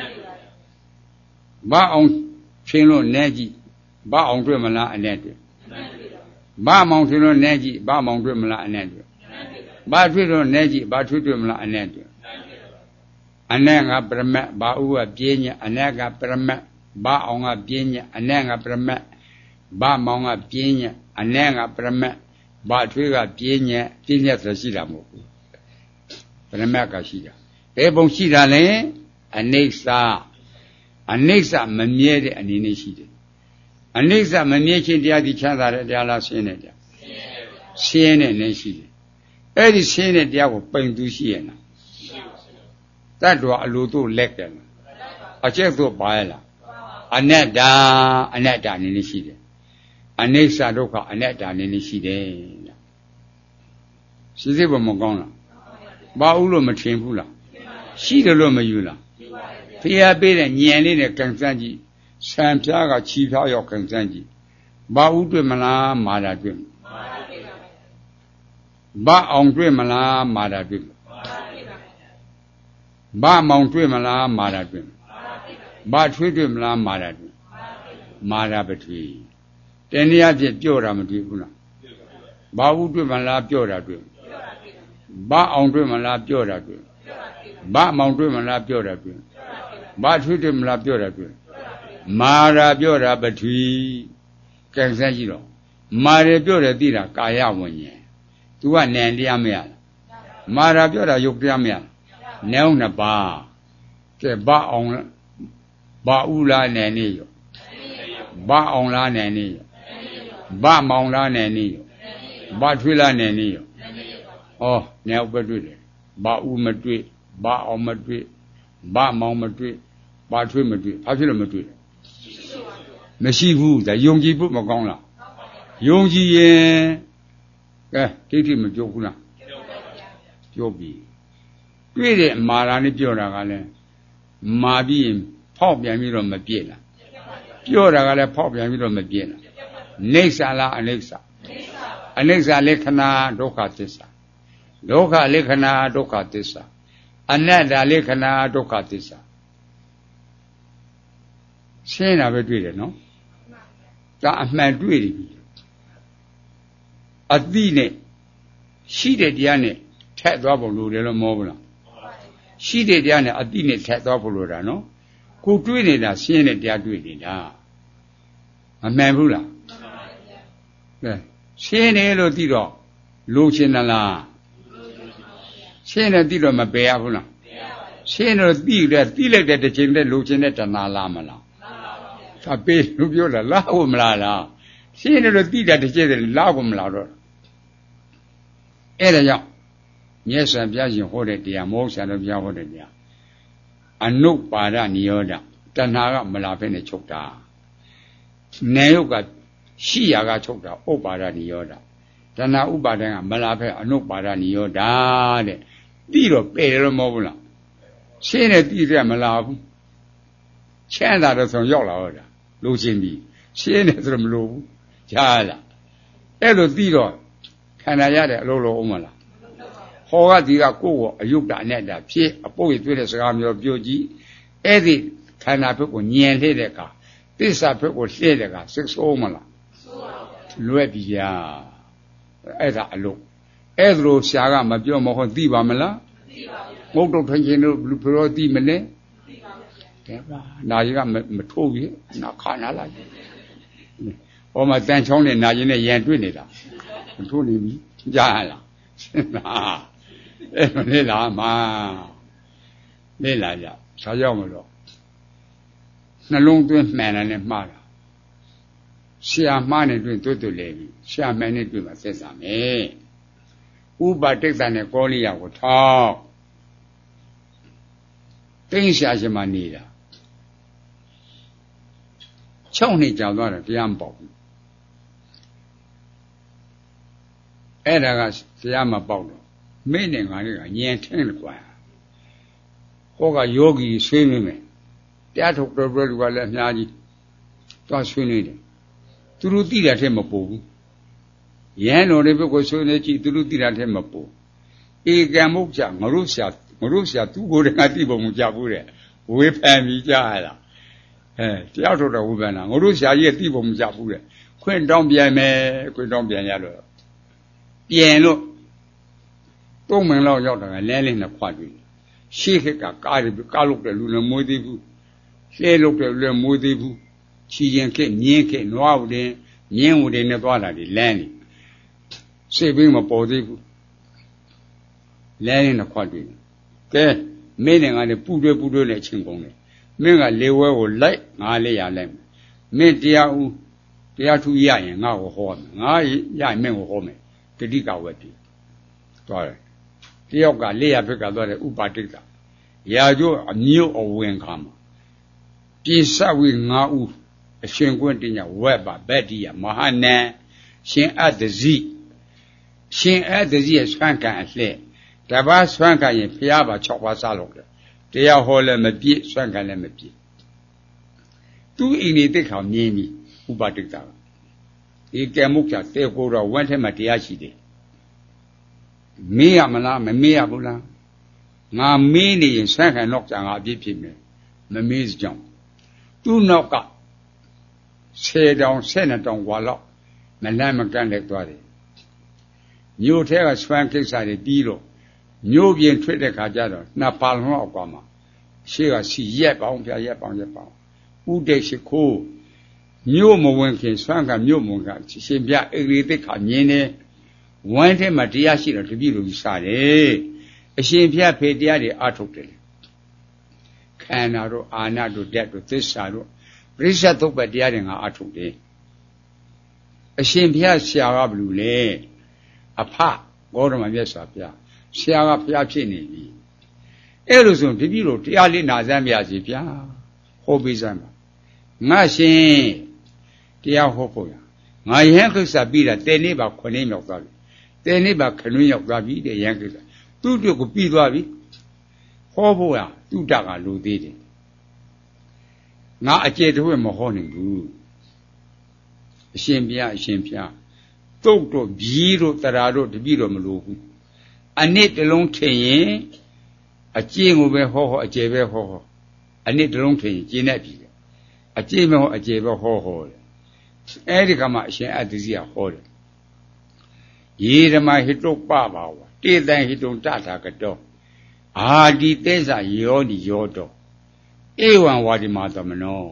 ဘာအောင်ထင်းလို့နဲကြည့်ဘာအောင်တွေ့မလားအနက်တွေ့ဘာမောင်ထင်းလို့နဲကြည့်ဘာမောင်တွေ့မလားအနက်တွေ့ဘာတွေ့လို့နဲကြည့်ဘာထွေးတွေ့မလားအနက်တွေ့အနက်ကပရမတ်ဘာဦးကပြင်းညအနက်ကပရမတ်ဘာအောင်ကပြင်းညအနက်ကပရမတ်ဘာမောင်ကပြင်းညအနက်ကပရမတ်ဘာထွေးကပြင်းညပြင်းညဆိုရှိတာမဟုတ်ဘူးပရမတ်ကရှိတာဘယ်ပုံရှိတာလဲအနိစ္စအနိစ္စမမြဲတဲ့အနေနဲ့ရှိတယ်အနိစ္စမမြဲခြင်းတရားဒီချမ်းသာတဲ့တရားလားဆင်းတဲ့တရားဆင်းတဲ့နေရှိတယ်အဲ့ဒီဆင်းတဲ့တရားကိုပိန်သူရှိရဲ့လားတတ်တော်အလိုတို့လက်ကဲလားအကျက်တို့ပါရဲ့လားအနတ္တအနတ္တအနေနဲ့ရှိတယ်အနိစ္စဒုက္ခအနတ္တအနေနဲ့ရှိတယ်ရှိသေးဘမကောင်းလားဘာဦးလို့မထင်ဘူးလားရှိတယ်လို့မယူလားဖျားပေးတဲ့ညံလေးနဲ့ကန်စမ်းကြည့်ဆံပြားကချီဖြားရောက်ကန်စမ်းကြည့်ဘာဦးတွေ့မလားမာတာတွေ့ဘာအောင်တွေ့မလားမာတာတွေ့ဘာမောင်တွေ့မလားမာတာတွေ့ဘာထွေးတွေ့မလားမာတာတွေ့မာတာပထဝီတဏှာပြည့်ပြော့တာမတွေ့ဘူးလားဘာဦးတွေ့မလားပြော့တာတွေ့ဘာအောင်တွေ့မလားပြော့တာတွေ့ဘာမောင်တွေ့မလားပြော့တာတွေ့ဘာထွေးတွေ့မလားပြော့တာတွေ့မာရာပြော့တာပထဝီကဲဆက်ကြည့်တော့မာရပြောတယ်သိတာကာယဝิญဉာဏ် तू ကနံတရားမရလားမာရပြောတာယုတ်တရားမရလားနံနှစ်ပါးကဲဘာအောင်ဘာဥလားနံနေရောဘာအောင်လားနံနေရောဘာမောင်လားနံနေရောဘာထွေးလားနံနေရောဟောနံဥပတွေ့တယ်ဘာဥမတွေ့ဘာအောင်မတွေ့ဘာမောင်မတွေ့ဘာထွေးမတွေ့ဘာဖြစ်လို့မတွေ့မရှိဘူးဒါယုံကြည်ဖို့မကောင်းလားယုံကြည်ရင်ကဲဒိဋ္ဌိမကြုတ်ဘူးလားကြုတ်ပြီတွေ့တဲ့မာရာနဲ့ပြောတာကလည်းမာပြီးရင်ဖောက်ပြန်ပြီးတော့မပြည့်လားပြောတာကလည်းဖောက်ပြန်ပြီးတော့မပြည့်လားနေဆာလားအနိစ္စအနိစ္စလေခဏဒုက္ခသစ္စာဒုက္ခလေခဏဒုက္ခသစ္စာအနတ္တလေခဏဒုက္ခသစ္စာရှင်းတာပဲတွေ့တယ်နော်ဒါအမှန်တွေ့တယ်အတိနဲ့ရှိတဲ့တရားနဲ့ထက်သွားဖို့လိုတယ်လို့မောဘူးလားရှိတဲ့တရားနဲ့အတိနဲ့ထက်သွားဖို့လိုတာနော်ကိုတွေ့နေတာရှင်းတဲ့တရားတွေ့နေတာမမှန်ဘူးလားကဲရှင်းတယ်လို့သိတော့လိုချင်သလားရှင်းတယ်သိတော့မပယ်ရဘူးလားရှင်းတော့သိတယ်သိလိုက်တဲ့တစ်ချိန်တည်းလိုချင်တဲ့တဏှာလားမလားသာပေးလို့ပြောတာလားဟုတ်မလားလားရှင်းတယ်လို့သိတာတစ်ချိန်တည်းလားဟုတ်မလားတော့အဲ့ဒါကြောင့်မြတ်စွာဘုရားရှင်ဟောတဲ့တရားမောဆရာတော်ဘုရားဟောတဲ့တရားအနုပါဒနိရောဓတဏှာကမလာဖဲနဲ့ချုပ်တာနေယုတ်ကရှိရာကချုပ်တာဥပါဒနိရောဓတဏှာဥပါဒံကမလာဖဲအနုပါဒနိရောဓတဲ့ပြီးတော့ပယ်တယ်လို့မဟုတ်ဘူးလားရှင်းတယ်ပြီးတယ်မလာဘူးချမ်းသာတော့ဆိုရောက်လာတော့တာလိုချင်ပြီရှင်းတယ်ဆိုတော့မလိုဘူးကြားလားအဲ့လိုပြီးတော့ခန္ဓာရတဲ့အလုံးလုံးအောင်မလားဟောကဒီကကိုယ့်ကိုအယုတ်တာအနဲ့တာဖြစ်အပုတ်ရတွေ့တဲ့စကားမျိုးပြောကြည့်အဲ့ဒီခန္ဓာဘက်ကိုညင်လှည့်တဲ့အခါသစ္စာဘက်ကိုလှည့်တဲ့အခါစိတ်ဆိုးမလားလွယ်ပြီညာအဲ့ဒါအလုံးအဲ့ဒါလို့ဆရာကမပြောမဟုတ်သိပါမလားသိပါဘူးငုတ်တော့ထိုင်ခြင်းလို့ဘယ်လိုသိမလဲသိပါဘူးကဲပါနာကြီးကမထိုးပြီနာခါနာလိုက်ဟောမှာတန်ချောင်းနဲ့နာကြီးနဲ့ရန်တွေ့နေတာမထိုးနေပြီကြားရလားအဲ့မလေးလားမလေးလားကြဆောရောက်မလို့နှလုံးသွင်းမှန်တယ်နဲ့မှားတာဆရာမှားနေတွေ့တွတ်တွတ်လေပြီဆရာမှန်နေတွေ့မှာသက်သာမယ်ဥပတိတ်တန်နဲ့ကောလိယကိုထောက်တင်းရှာရှင်မနေတာ၆နှစ်ကြာသွားတယ်တရားမပေါက်ဘူးအဲ့ဒါကတရားမပေါက်တော့မင်းနဲ့ငါနဲ့ကညင်ထင်းကွာဟောကယောဂီဆွေးနေမယ်တရားထုတ်တော်တော်လူကလည်းအများကြီးသွားဆွေးနေတယ်သူတို့သိတာထက်မပိုဘူးရဟန်းတော်တွေဘက်ကဆွေးနေကြည့်သူတို့သိတာထက်မပိုဧကံမုတ်ကြငါတို့ဆရာငါတို့ဆရာသူ့ကိုယ်တည်းကသိပုံမကြဘူးတဲ့ဝေဖန်ပြီးကြားရတာအဲတရားထုတ်တော်ဝေဖန်တာငါတို့ဆရာကြီးကသိပုံမကြဘူးတဲ့ခွင့်တောင်းပြန်မယ်ခွင့်တောင်းပြန်ရတော့ပြန်လို့သုံးမင်လောက်ရောက်တာကလဲလဲနဲ့ခွာတွေ့ရှေ့ခက်ကကားတွေကားလုတ်တယ်လူလည်းမွေးသေးဘူးလှဲလုတ်တယ်လူလည်းမွေးသေးဘူးချီရင်ခက်မြင်းခက်နွားဦးတယ်မြင်းဦးတယ်နဲ့သွားတာဒီလမ်းနေစိတ်ပြီးမပေါ်သေးဘူးလဲလဲနဲ့ခွာတွေ့ကဲမင်းနဲ့ငါနဲ့ပူတွဲပူတွဲနဲ့ချင်းကုန်တယ်မင်းကလေဝဲကိုလိုက်ငါလည်းရလိုက်မင်းတရားဦးတရားထူရရင်ငါ့ကိုဟောမယ်ငါရရင်မင်းကိုဟောမယ်တတိကဝတ္တိသွားတယ်တယောက်ကလေးရဘက်ကသွားတယ်ဥပါတိကရာကျိုးအမျိုးအဝင်ခံမှာပိစဝိငါးဦးအရှင်ကွန်းတင်ညာဝက်ပါဗတ္တိယမဟာနံရှင်အတ္တဇိရှင်အတ္တဇိရဲ့ဆွမ်းခံအလှဲ့တပါးဆွမ်းခံရင်ဖျားပါ၆ပါးစားလို့တယ်တရားဟောလည်းမပြည့်ဆွမ်းခံလည်းမပြည့်သူအိမ်နေတိတ်ခါမြင်းပြီဥပါတိကဒီကဲမုတ်ချတေကိုတော့ဝမ်းထဲမှာတရားရှိတယ်မေးရမလားမမေးရဘူးလားငါမေးနေရင်ဆွမ်းခံတော့ကြာငါအပြည့်ဖြစ်မယ်မမေးစကြောင်းသူ့နောက်ကဆယ်တောင်ဆယ်နှစ်တောင်กว่าလောက်မလန့်မကန့်လက်သွားတယ်မြို့ထဲကဆွမ်းကိစ္စတွေပြီးတော့မြို့ပြင်ထွက်တဲ့ခါကျတော့နှစ်ပါလုံးအောက်ကမှရှေ့ကစီရက်ပေါင်းပြရက်ပေါင်းရက်ပေါင်းဥဒိတ်ရှိခိုးမြို့မဝင်ခင်ဆွမ်းကမြို့မဝင်ကရှင်ပြဧကရိတိခါမြင်တယ်ဝမ်းထဲမှာတရားရှိတော့တပည့်လိုယူဆတယ်အရှင်ဘုရားဖေတရားတွေအထုတ်တယ်ခန္ဓာတို့အာနတို့ဓာတ်တို့သစ္စာတို့ပရိစ္ဆေသုပ္ပတရားတွေငါအထုတ်တယ်အရှင်ဘုရားဆရာကဘယ်လိုလဲအဖဂေါတမမြတ်စွာဘုရားဆရာကဘုရားဖြစ်နေပြီအဲ့လိုဆိုတပည့်လိုတရားလေးနာစမ်းပြစီဗျာဟောပေးစမ်းပါငါရှင်တရားဟောဖို့ရငါယဟန်ကိစ္စပြီးတာတဲနေပါခွနေမြောက်သွားပြီတဲနေပါခဏွင်းရောက်သွားပြီတဲ့ယဟန်ကိစ္စသူ့တို့ကိုပြီးသွားပြီဟောဖို့ရသူ့တကလိုသေးတယ်ငါအကျေတဝက်မဟောနိုင်ဘူးအရှင်ဘုရားအရှင်ဘုရားတုတ်တို့ဘီးတို့တရာတို့တပည့်တော်မလိုဘူးအနစ်တလုံးထင်ရင်အကျေကိုပဲဟောဟောအကျေပဲဟောဟောအနစ်တလုံးထင်ရင်ကျင်းနေပြီအကျေမဟောအကျေပဲဟောဟောတယ်အဲ့ဒီကမှအရှင်အတ္တဇိယဟောတယ်ယေဓမဟိတုပ္ပဘာဝတေတံဟိတုံတထာကတောအာဒီသေဇယောနိယောတောဧဝံဝါဒီမာသမနော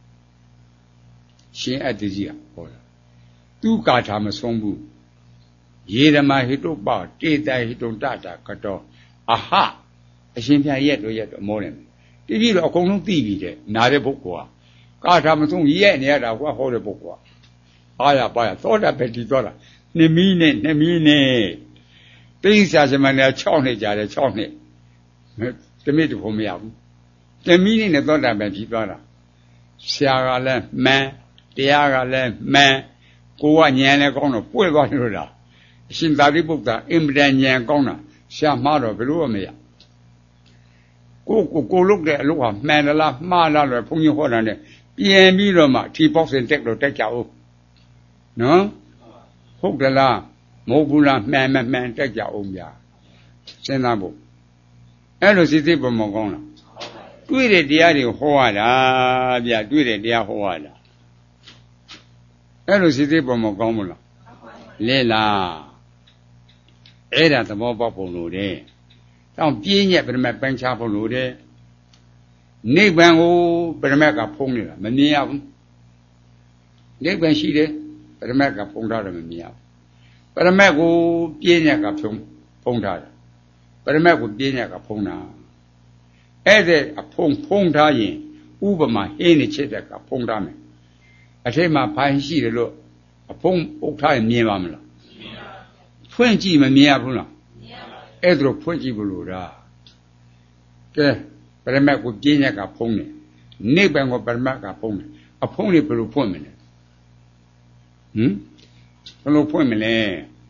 ရှင်အတ္တဇိယဟောတာသူကာထာမဆုံးဘူးယေဓမဟိတုပ္ပတေတံဟိတုံတထာကတောအဟအရှင်ဘုရားရက်တော့ရက်တော့မောတယ်တိတိတော့အကုန်လုံးသိပြီတဲ့နားတဲ့ပုဂ္ဂိုလ်ဟာကာထာမဆုံးရက်နေရတာကွာဟောတဲ့ပုဂ္ဂိုလ်ဟာအားရပါရသောတာပတိသွားတာနှစ်မီးနဲ့နှစ်မီးနဲ့တိစ္ဆာသမဏေ၆နှစ်ကြာတယ်၆နှစ်တမိတဖို့မရဘူးတမီးနဲ့သောတာပန်ပြီးသွားတာဆရာကလည်းမှန်တရားကလည်းမှန်ကိုကဉာဏ်လည်းကောင်းတော့ပွင့်သွားလို့လားအရှင်သာရိပုတ္တရာအင်မတန်ဉာဏ်ကောင်းတာဆရာမှားတော့ဘယ်လိုမှမရကိုကိုကိုလုတ်တဲ့အလုပ်ဟာမှန်တယ်လားမှားလားလို့ဘုန်းကြီးဟောတာနဲ့ပြင်ပြီးတော့မှထီပေါက်စင်တက်လို့တက်ကြအောင်နော်ဟုတ်တယ်လားမဟုတ်ဘူးလားမှန်မှန်မှန်တက်ကြအောင်ဗျာစဉ်းစားဖို့အဲ့လိုစိတ်သိပုံမကောင်းလားတွေ့တဲ့တရားတွေဟောရတာဗျာတွေ့တဲ့တရားဟောရတာအဲ့လိုစိတ်သိပုံမကောင်းဘူးလားလဲလားအဲ့ဒါသဘောပေါက်ပုံလို့တဲ့တောင်ပြင်းညက်ပရမတ်ပိုင်းခြားဖို့လို့တဲ့နိဗ္ဗာန်ကိုပရမတ်ကဖုံးနေတာမမြင်ရဘူးနိဗ္ဗာန်ရှိတယ်ပရမတ်ကဖုံးထားတယ်မမြင်ရဘူးပရမတ်ကိုပြင်းညက်ကဖုံးဖုံးထားတယ်ပရမတ်ကိုပြင်းညက်ကဖုံးတာအဲ့ဒါအဖုံးဖုံးထားရင်ဥပမာဟင်းနေချစ်တဲ့ကဖုံးထားမယ်အထိတ်မှာဖိုင်ရှိတယ်လို့အဖုံးပုတ်ထားရင်မြင်ပါမလားဖွင့်ကြည့်မမြင်ရဘူးလားအဲ့ဒါဖွင့်ကြည့်ဘူးလို့လားကဲပရမတ်ကိုပြင်းညက်ကဖုံးတယ်နိဗ္ဗာန်ကိုပရမတ်ကဖုံးတယ်အဖုံးတွေဘယ်လိုဖွင့်မလဲဟမ်ဘယ်လိုဖွင့်မလဲ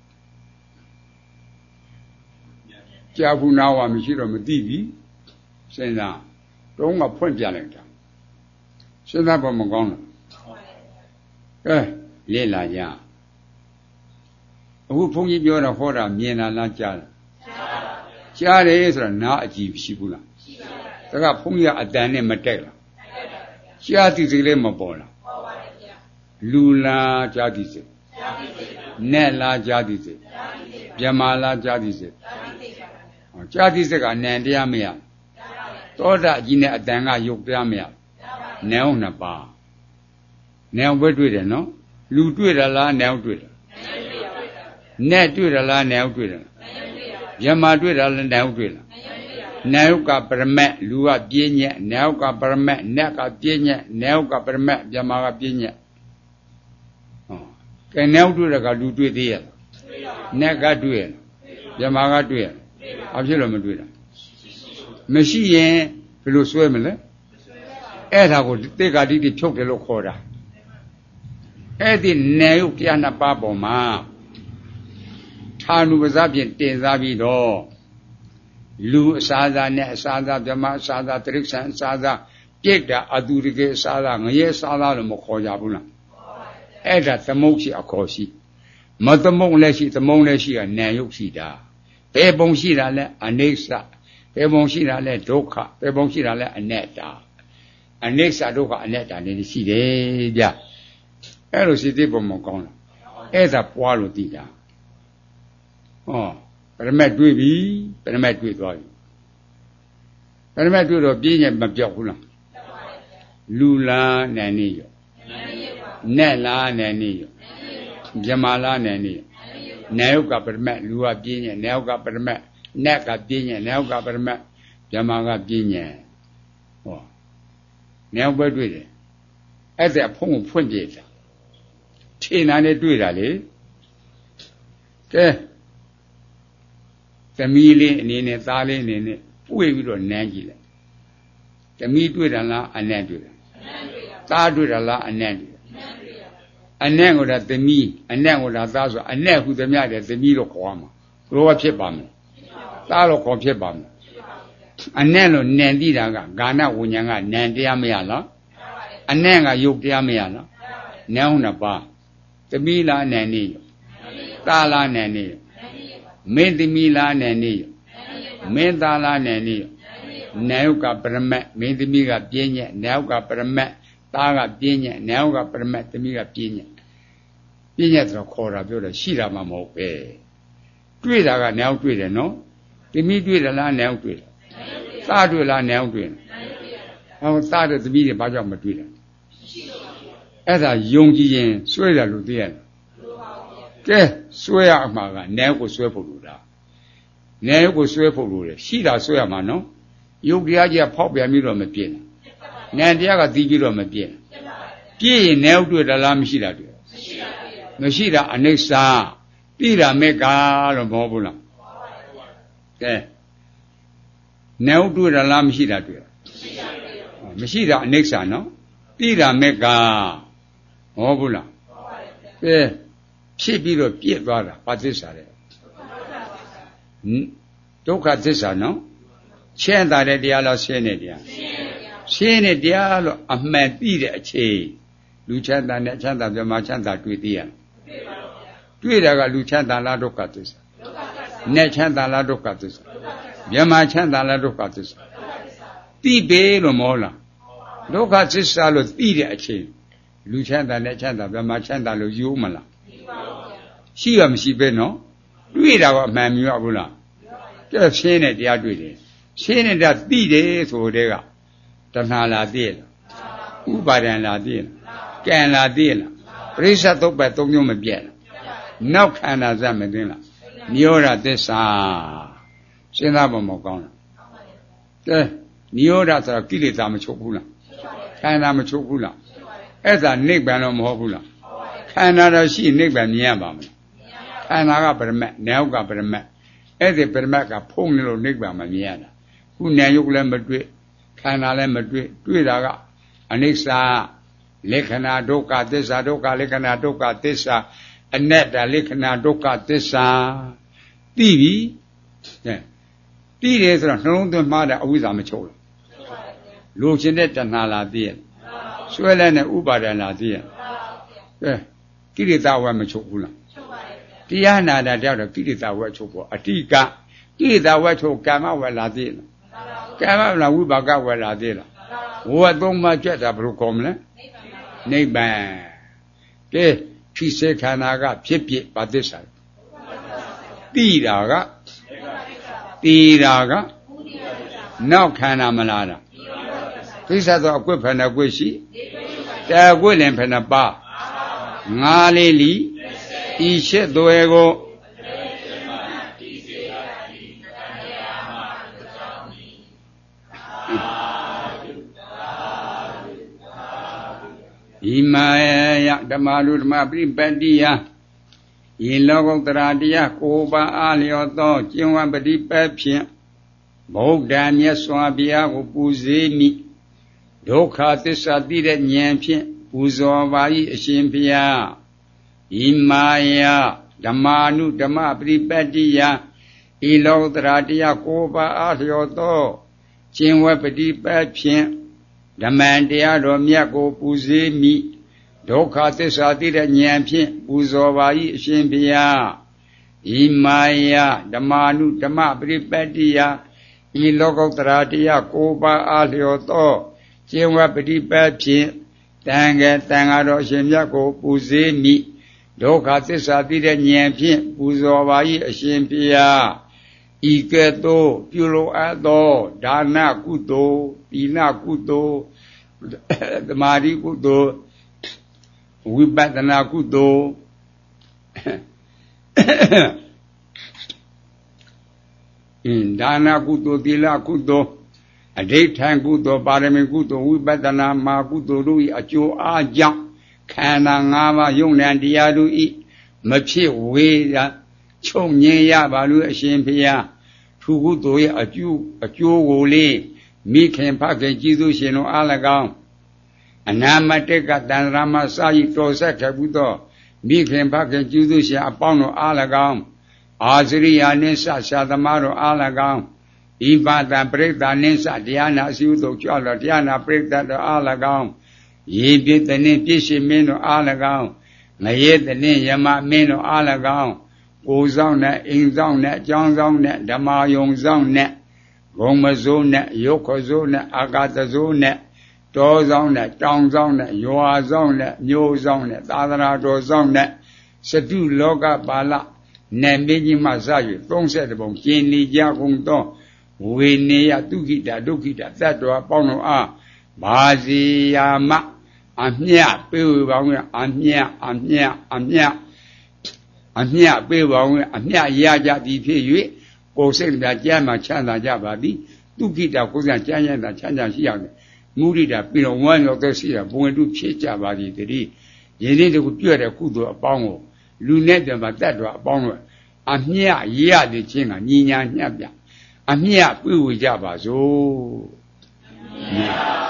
ကြာဘူးနာဝါမရှိတော့မသိပြီစဉ်းစားတုံးကဖွင့်ပြလိုက်တာစဉ်းစားဖို့မကောင်းဘူးကဲလေ့လာကြအခုဘုန်းကြီးပြောတာဟောတာမြင်တာလားကြားတာကြားတယ်ဆိုတာနားအကြည့်ရှိဘူးလားရှိပါဘူးဒါကဘုန်းကြီးကအတန်နဲ့မတက်လားကြားသိစိတ်လည်းမပေါ်လားပေါ်ပါတယ်ဗျာလူလားကြားသိစိတ်ကြားသိစိတ်နဲ့လားကြားသိစိတ်ကြားသိစိတ်မြမလားကြားသိစိတ်ကြားသိစိတ်ပါဗျာကြားသိစိတ်ကနံတရားမရသောတာကြီးနဲ့အတန်ကယုတ်တရားမရနံအောင်နှစ်ပါးနံအောင်ပဲတွေ့တယ်နော်လူတွေ့တယ်လားနံအောင်တွေ့တယ်နဲ့တွေ့တယ်လားနံအောင်တွေ့တယ်မြမတွေ့တယ်လားနံအောင်တွေ့လားနံအောင်ကပရမတ်လူကပြင်းညက်နံအောင်ကပရမတ်နတ်ကပြင်းညက်နံအောင်ကပရမတ်မြမကပြင်းညက်ဟောကဲနံအောင်တွေ့တယ်ကလူတွေ့သေးရဲ့နတ်ကတွေ့ရဲ့မြမကတွေ့ရဲ့ဘာဖြစ်လို့မတွေ့တာမရှိရင်ဘယ်လိုဆွဲမလဲအဲ့ဒါကိုတေကာတိတိဖြုတ်တယ်လို့ခေါ်တာအဲ့ဒီနေရုပ်တရားနှစ်ပါးပေါ်မှာဌာနုပဇဖြင့်တင်စားပြီးတော့လူအစားအစာနဲ့အစားအစာဗြဟ္မအစားအစာတိရစ္ဆာန်အစားအစာပြိတ္တာအတုရကေအစားအစာငရဲအစားအစာလို့မခေါ်ကြဘူးလားအဲ့ဒါသမုတ်ရှိအခေါ်ရှိမသမုတ်လည်းရှိသမုတ်လည်းရှိကနာယုတ်ရှိတာဘယ်ပုံရှိတာလဲအနိစ္စဘယ်ပုံရှိတာလဲဒုက္ခဘယ်ပုံရှိတာလဲအနတ္တအနိစ္စဒုက္ခအနတ္တနေရှိတယ်ဗျအဲ့လိုစိတ်သိပုံမကောင်းလားအဲ့ဒါပွားလို့သိတာဟောပရမတ်တွေ့ပြီပရမတ်တွေ့သွားပြီပရမတ်တွေ့တော့ပြင်းညက်မပြောက်ဘူးလားလူလားနန်နေရောနန်နေပါ net la nani Jamala nani Nauka permet Lua Pinya Nauka permet Neka Pinya Nauka permet Jamaga Pinya Oh Nauka do it as a pong punjit Tin and a do it ali The mealy in a darling in it we will nagil The meat with a la and nadu Tad with a la and nadu A nango that the me, a nango that that's a nag with the matter, the meat of Kwama. Lower Pipam. Talo Compipam. A nano Nandida, Ghana Wunyanga, Nandiamiala. A nanga Yukiamiala. Nauna ba. The Mila Nani. Tala Nani. Made the Mila Nani. Made Tala Nani. Nauka Permet, made the Miga Pinya, Nauka Permet, Taga Pinya, Nauka Permet, the Miga Pinya. Pinya to Cora build a Shira Mamo pay. Twitter now Twitter, no? The me do it a land now Twitter. Start to a land now Twitter. I started the media by your Twitter. As a young Gian, swear Ludian. Get swear Maga, never swear for Luda. Never swear for Luda. Shira swear mano. You get pop your middle of a pin. Nandiaga digit on a pin. Pin now to the lamb Shira. Mashida anexa, Tira mega or mobula. Okay. Now do the lamb Shida. Mashida anexa, no? Tira mega mobula. Eh, she be the Piet brother, but this are it. Doka this are no? Chenda de dialo senedia. Sene dialo a man be a che. Luchanda Nachanda, the Machanda to the end. Twitter Luchanda Ladocatis. Nachanda Ladocatis. Yamachanda Ladocatis. Tibe Lomola. Locatis Salo Tide a chain. Luchanda Nachanda, the Machanda Luzumala. She am she beno. Read our Mamuabula. Just seen it the other Seen it that Tide so they got. Tanala deal. Ubadan la deal. Can la deal. Prisa to by Tonyo Mabiel. No can as a medina. Niora desa. Senaba Mogona. Niora Kilita Machokula. Kana Machokula. As a Nick Banom Hopula. Canada she Nick Banyabam. Canaga permet, Nauga permet. As a permaca Ponglo Nick Bamiana. Who Nayukla Madrid. Canala Madrid. Twidaga. Anexa. Lekana doka desa doka lekana doka desa aneta lekana doka desa tibi eh tire soနှလုံးသွင်းမှားတဲ့အဝိဇ္ဇာမချုပ်လားလိုချင်တဲ့တဏှာလာသိရဲ့ဆွဲလဲတဲ့ဥပါဒဏ်လာသိရဲ့ကဲကိရိတာဝတ်မချုပ်ဘူးလားချုပ်ပါတယ်တရားနာတာတောက်တော့ကိရိတာဝတ်ချုပ်ပေါ့အတိကကိရိတာဝတ်ချုပ်ကာမဝတ်လာသိလားကာမဝတ်ဝိပါကဝတ်လာသိလားဝတ်သုံးပါးကြွတာဘယ်လိုခေါ်မလဲNiban. Ke Pise Kanaga, Pipi, Badisa. Tiraga. Tiraga. No Kana Malada. These are the equipment of Wishi. They are willing Penapa. Nalili. Ishe Doego. Imaya Damalur Mabri Badia in Logo Tradia, Koba Alioto, Jinwan Badi Pepia, Bogdania Swabia, Upuzemi, Doka Tisadida Nyampi, Uzovai Shimpia, Imaya Damanu Damabri Badia, in Logo Tradia, Koba Alioto, Jinwan Badi Pepia. The man dear Romiaco Puzemi, Dokate Satira Nyampi, Uzovai Shimpia, Imaya, the Manu, the Mabri Padia, Ilogo Tradia, Koba Alioto, Jinwa Pedi Papi, Tanga Tangaro Shimiaco Puzemi, Dokate Satira Nyampi, Uzovai Shimpia. Iketo, Pulo Ado, Dana Kudo, Ina Kudo, the Mari Kudo, Wipatana kudo in Dana kudo Dila kudo a daytime kudo Parami kudo Wipatana ma kudo Lui a Joe Aja Kana Ngava Yung and Diadu E Machi Weda Chong Nya Balu Shimpia Tugudo a Jew a Joe Wole Mi can package Jesus no Alagam Anamateka Dan Rama Sai Tosa Kabudo Mi can package Jesus upon Alagam Azria Nisa Sadamaro Alagam Iba the break the Nisa Diana Sudo Chola Diana break that Alagam Ye bit the name Pishi Meno Alagam Mayet the name Yama Meno Alagam Goes on that in zone that John zone that Dama Yong zone net Goma zone net Yoko zone net Agata zone net Doors on that Dong zone net Yoa zone net Yo zone net Adara do zone net Sadu Loga Bala Nemiji Masayu Don't set the bone Kini Yakung We near Dukita Dukita that do upon ah Bazi Yama I'm here, Bill, I'm here, I'm here, I'm here. I'm here, Bill, I'm here, Yaja, D P, go sing that Yama Chana Jabadi, Dukita, Kusan Chana, the Chana Shiang, Moody that Bill, one of those here, going to Chichabadi today. You need to do a kudo a bongo, Lunet, but that do a bongo. I'm here, ya the Chinga, Nina, Nabia. I'm here, Bill, Jabba, so.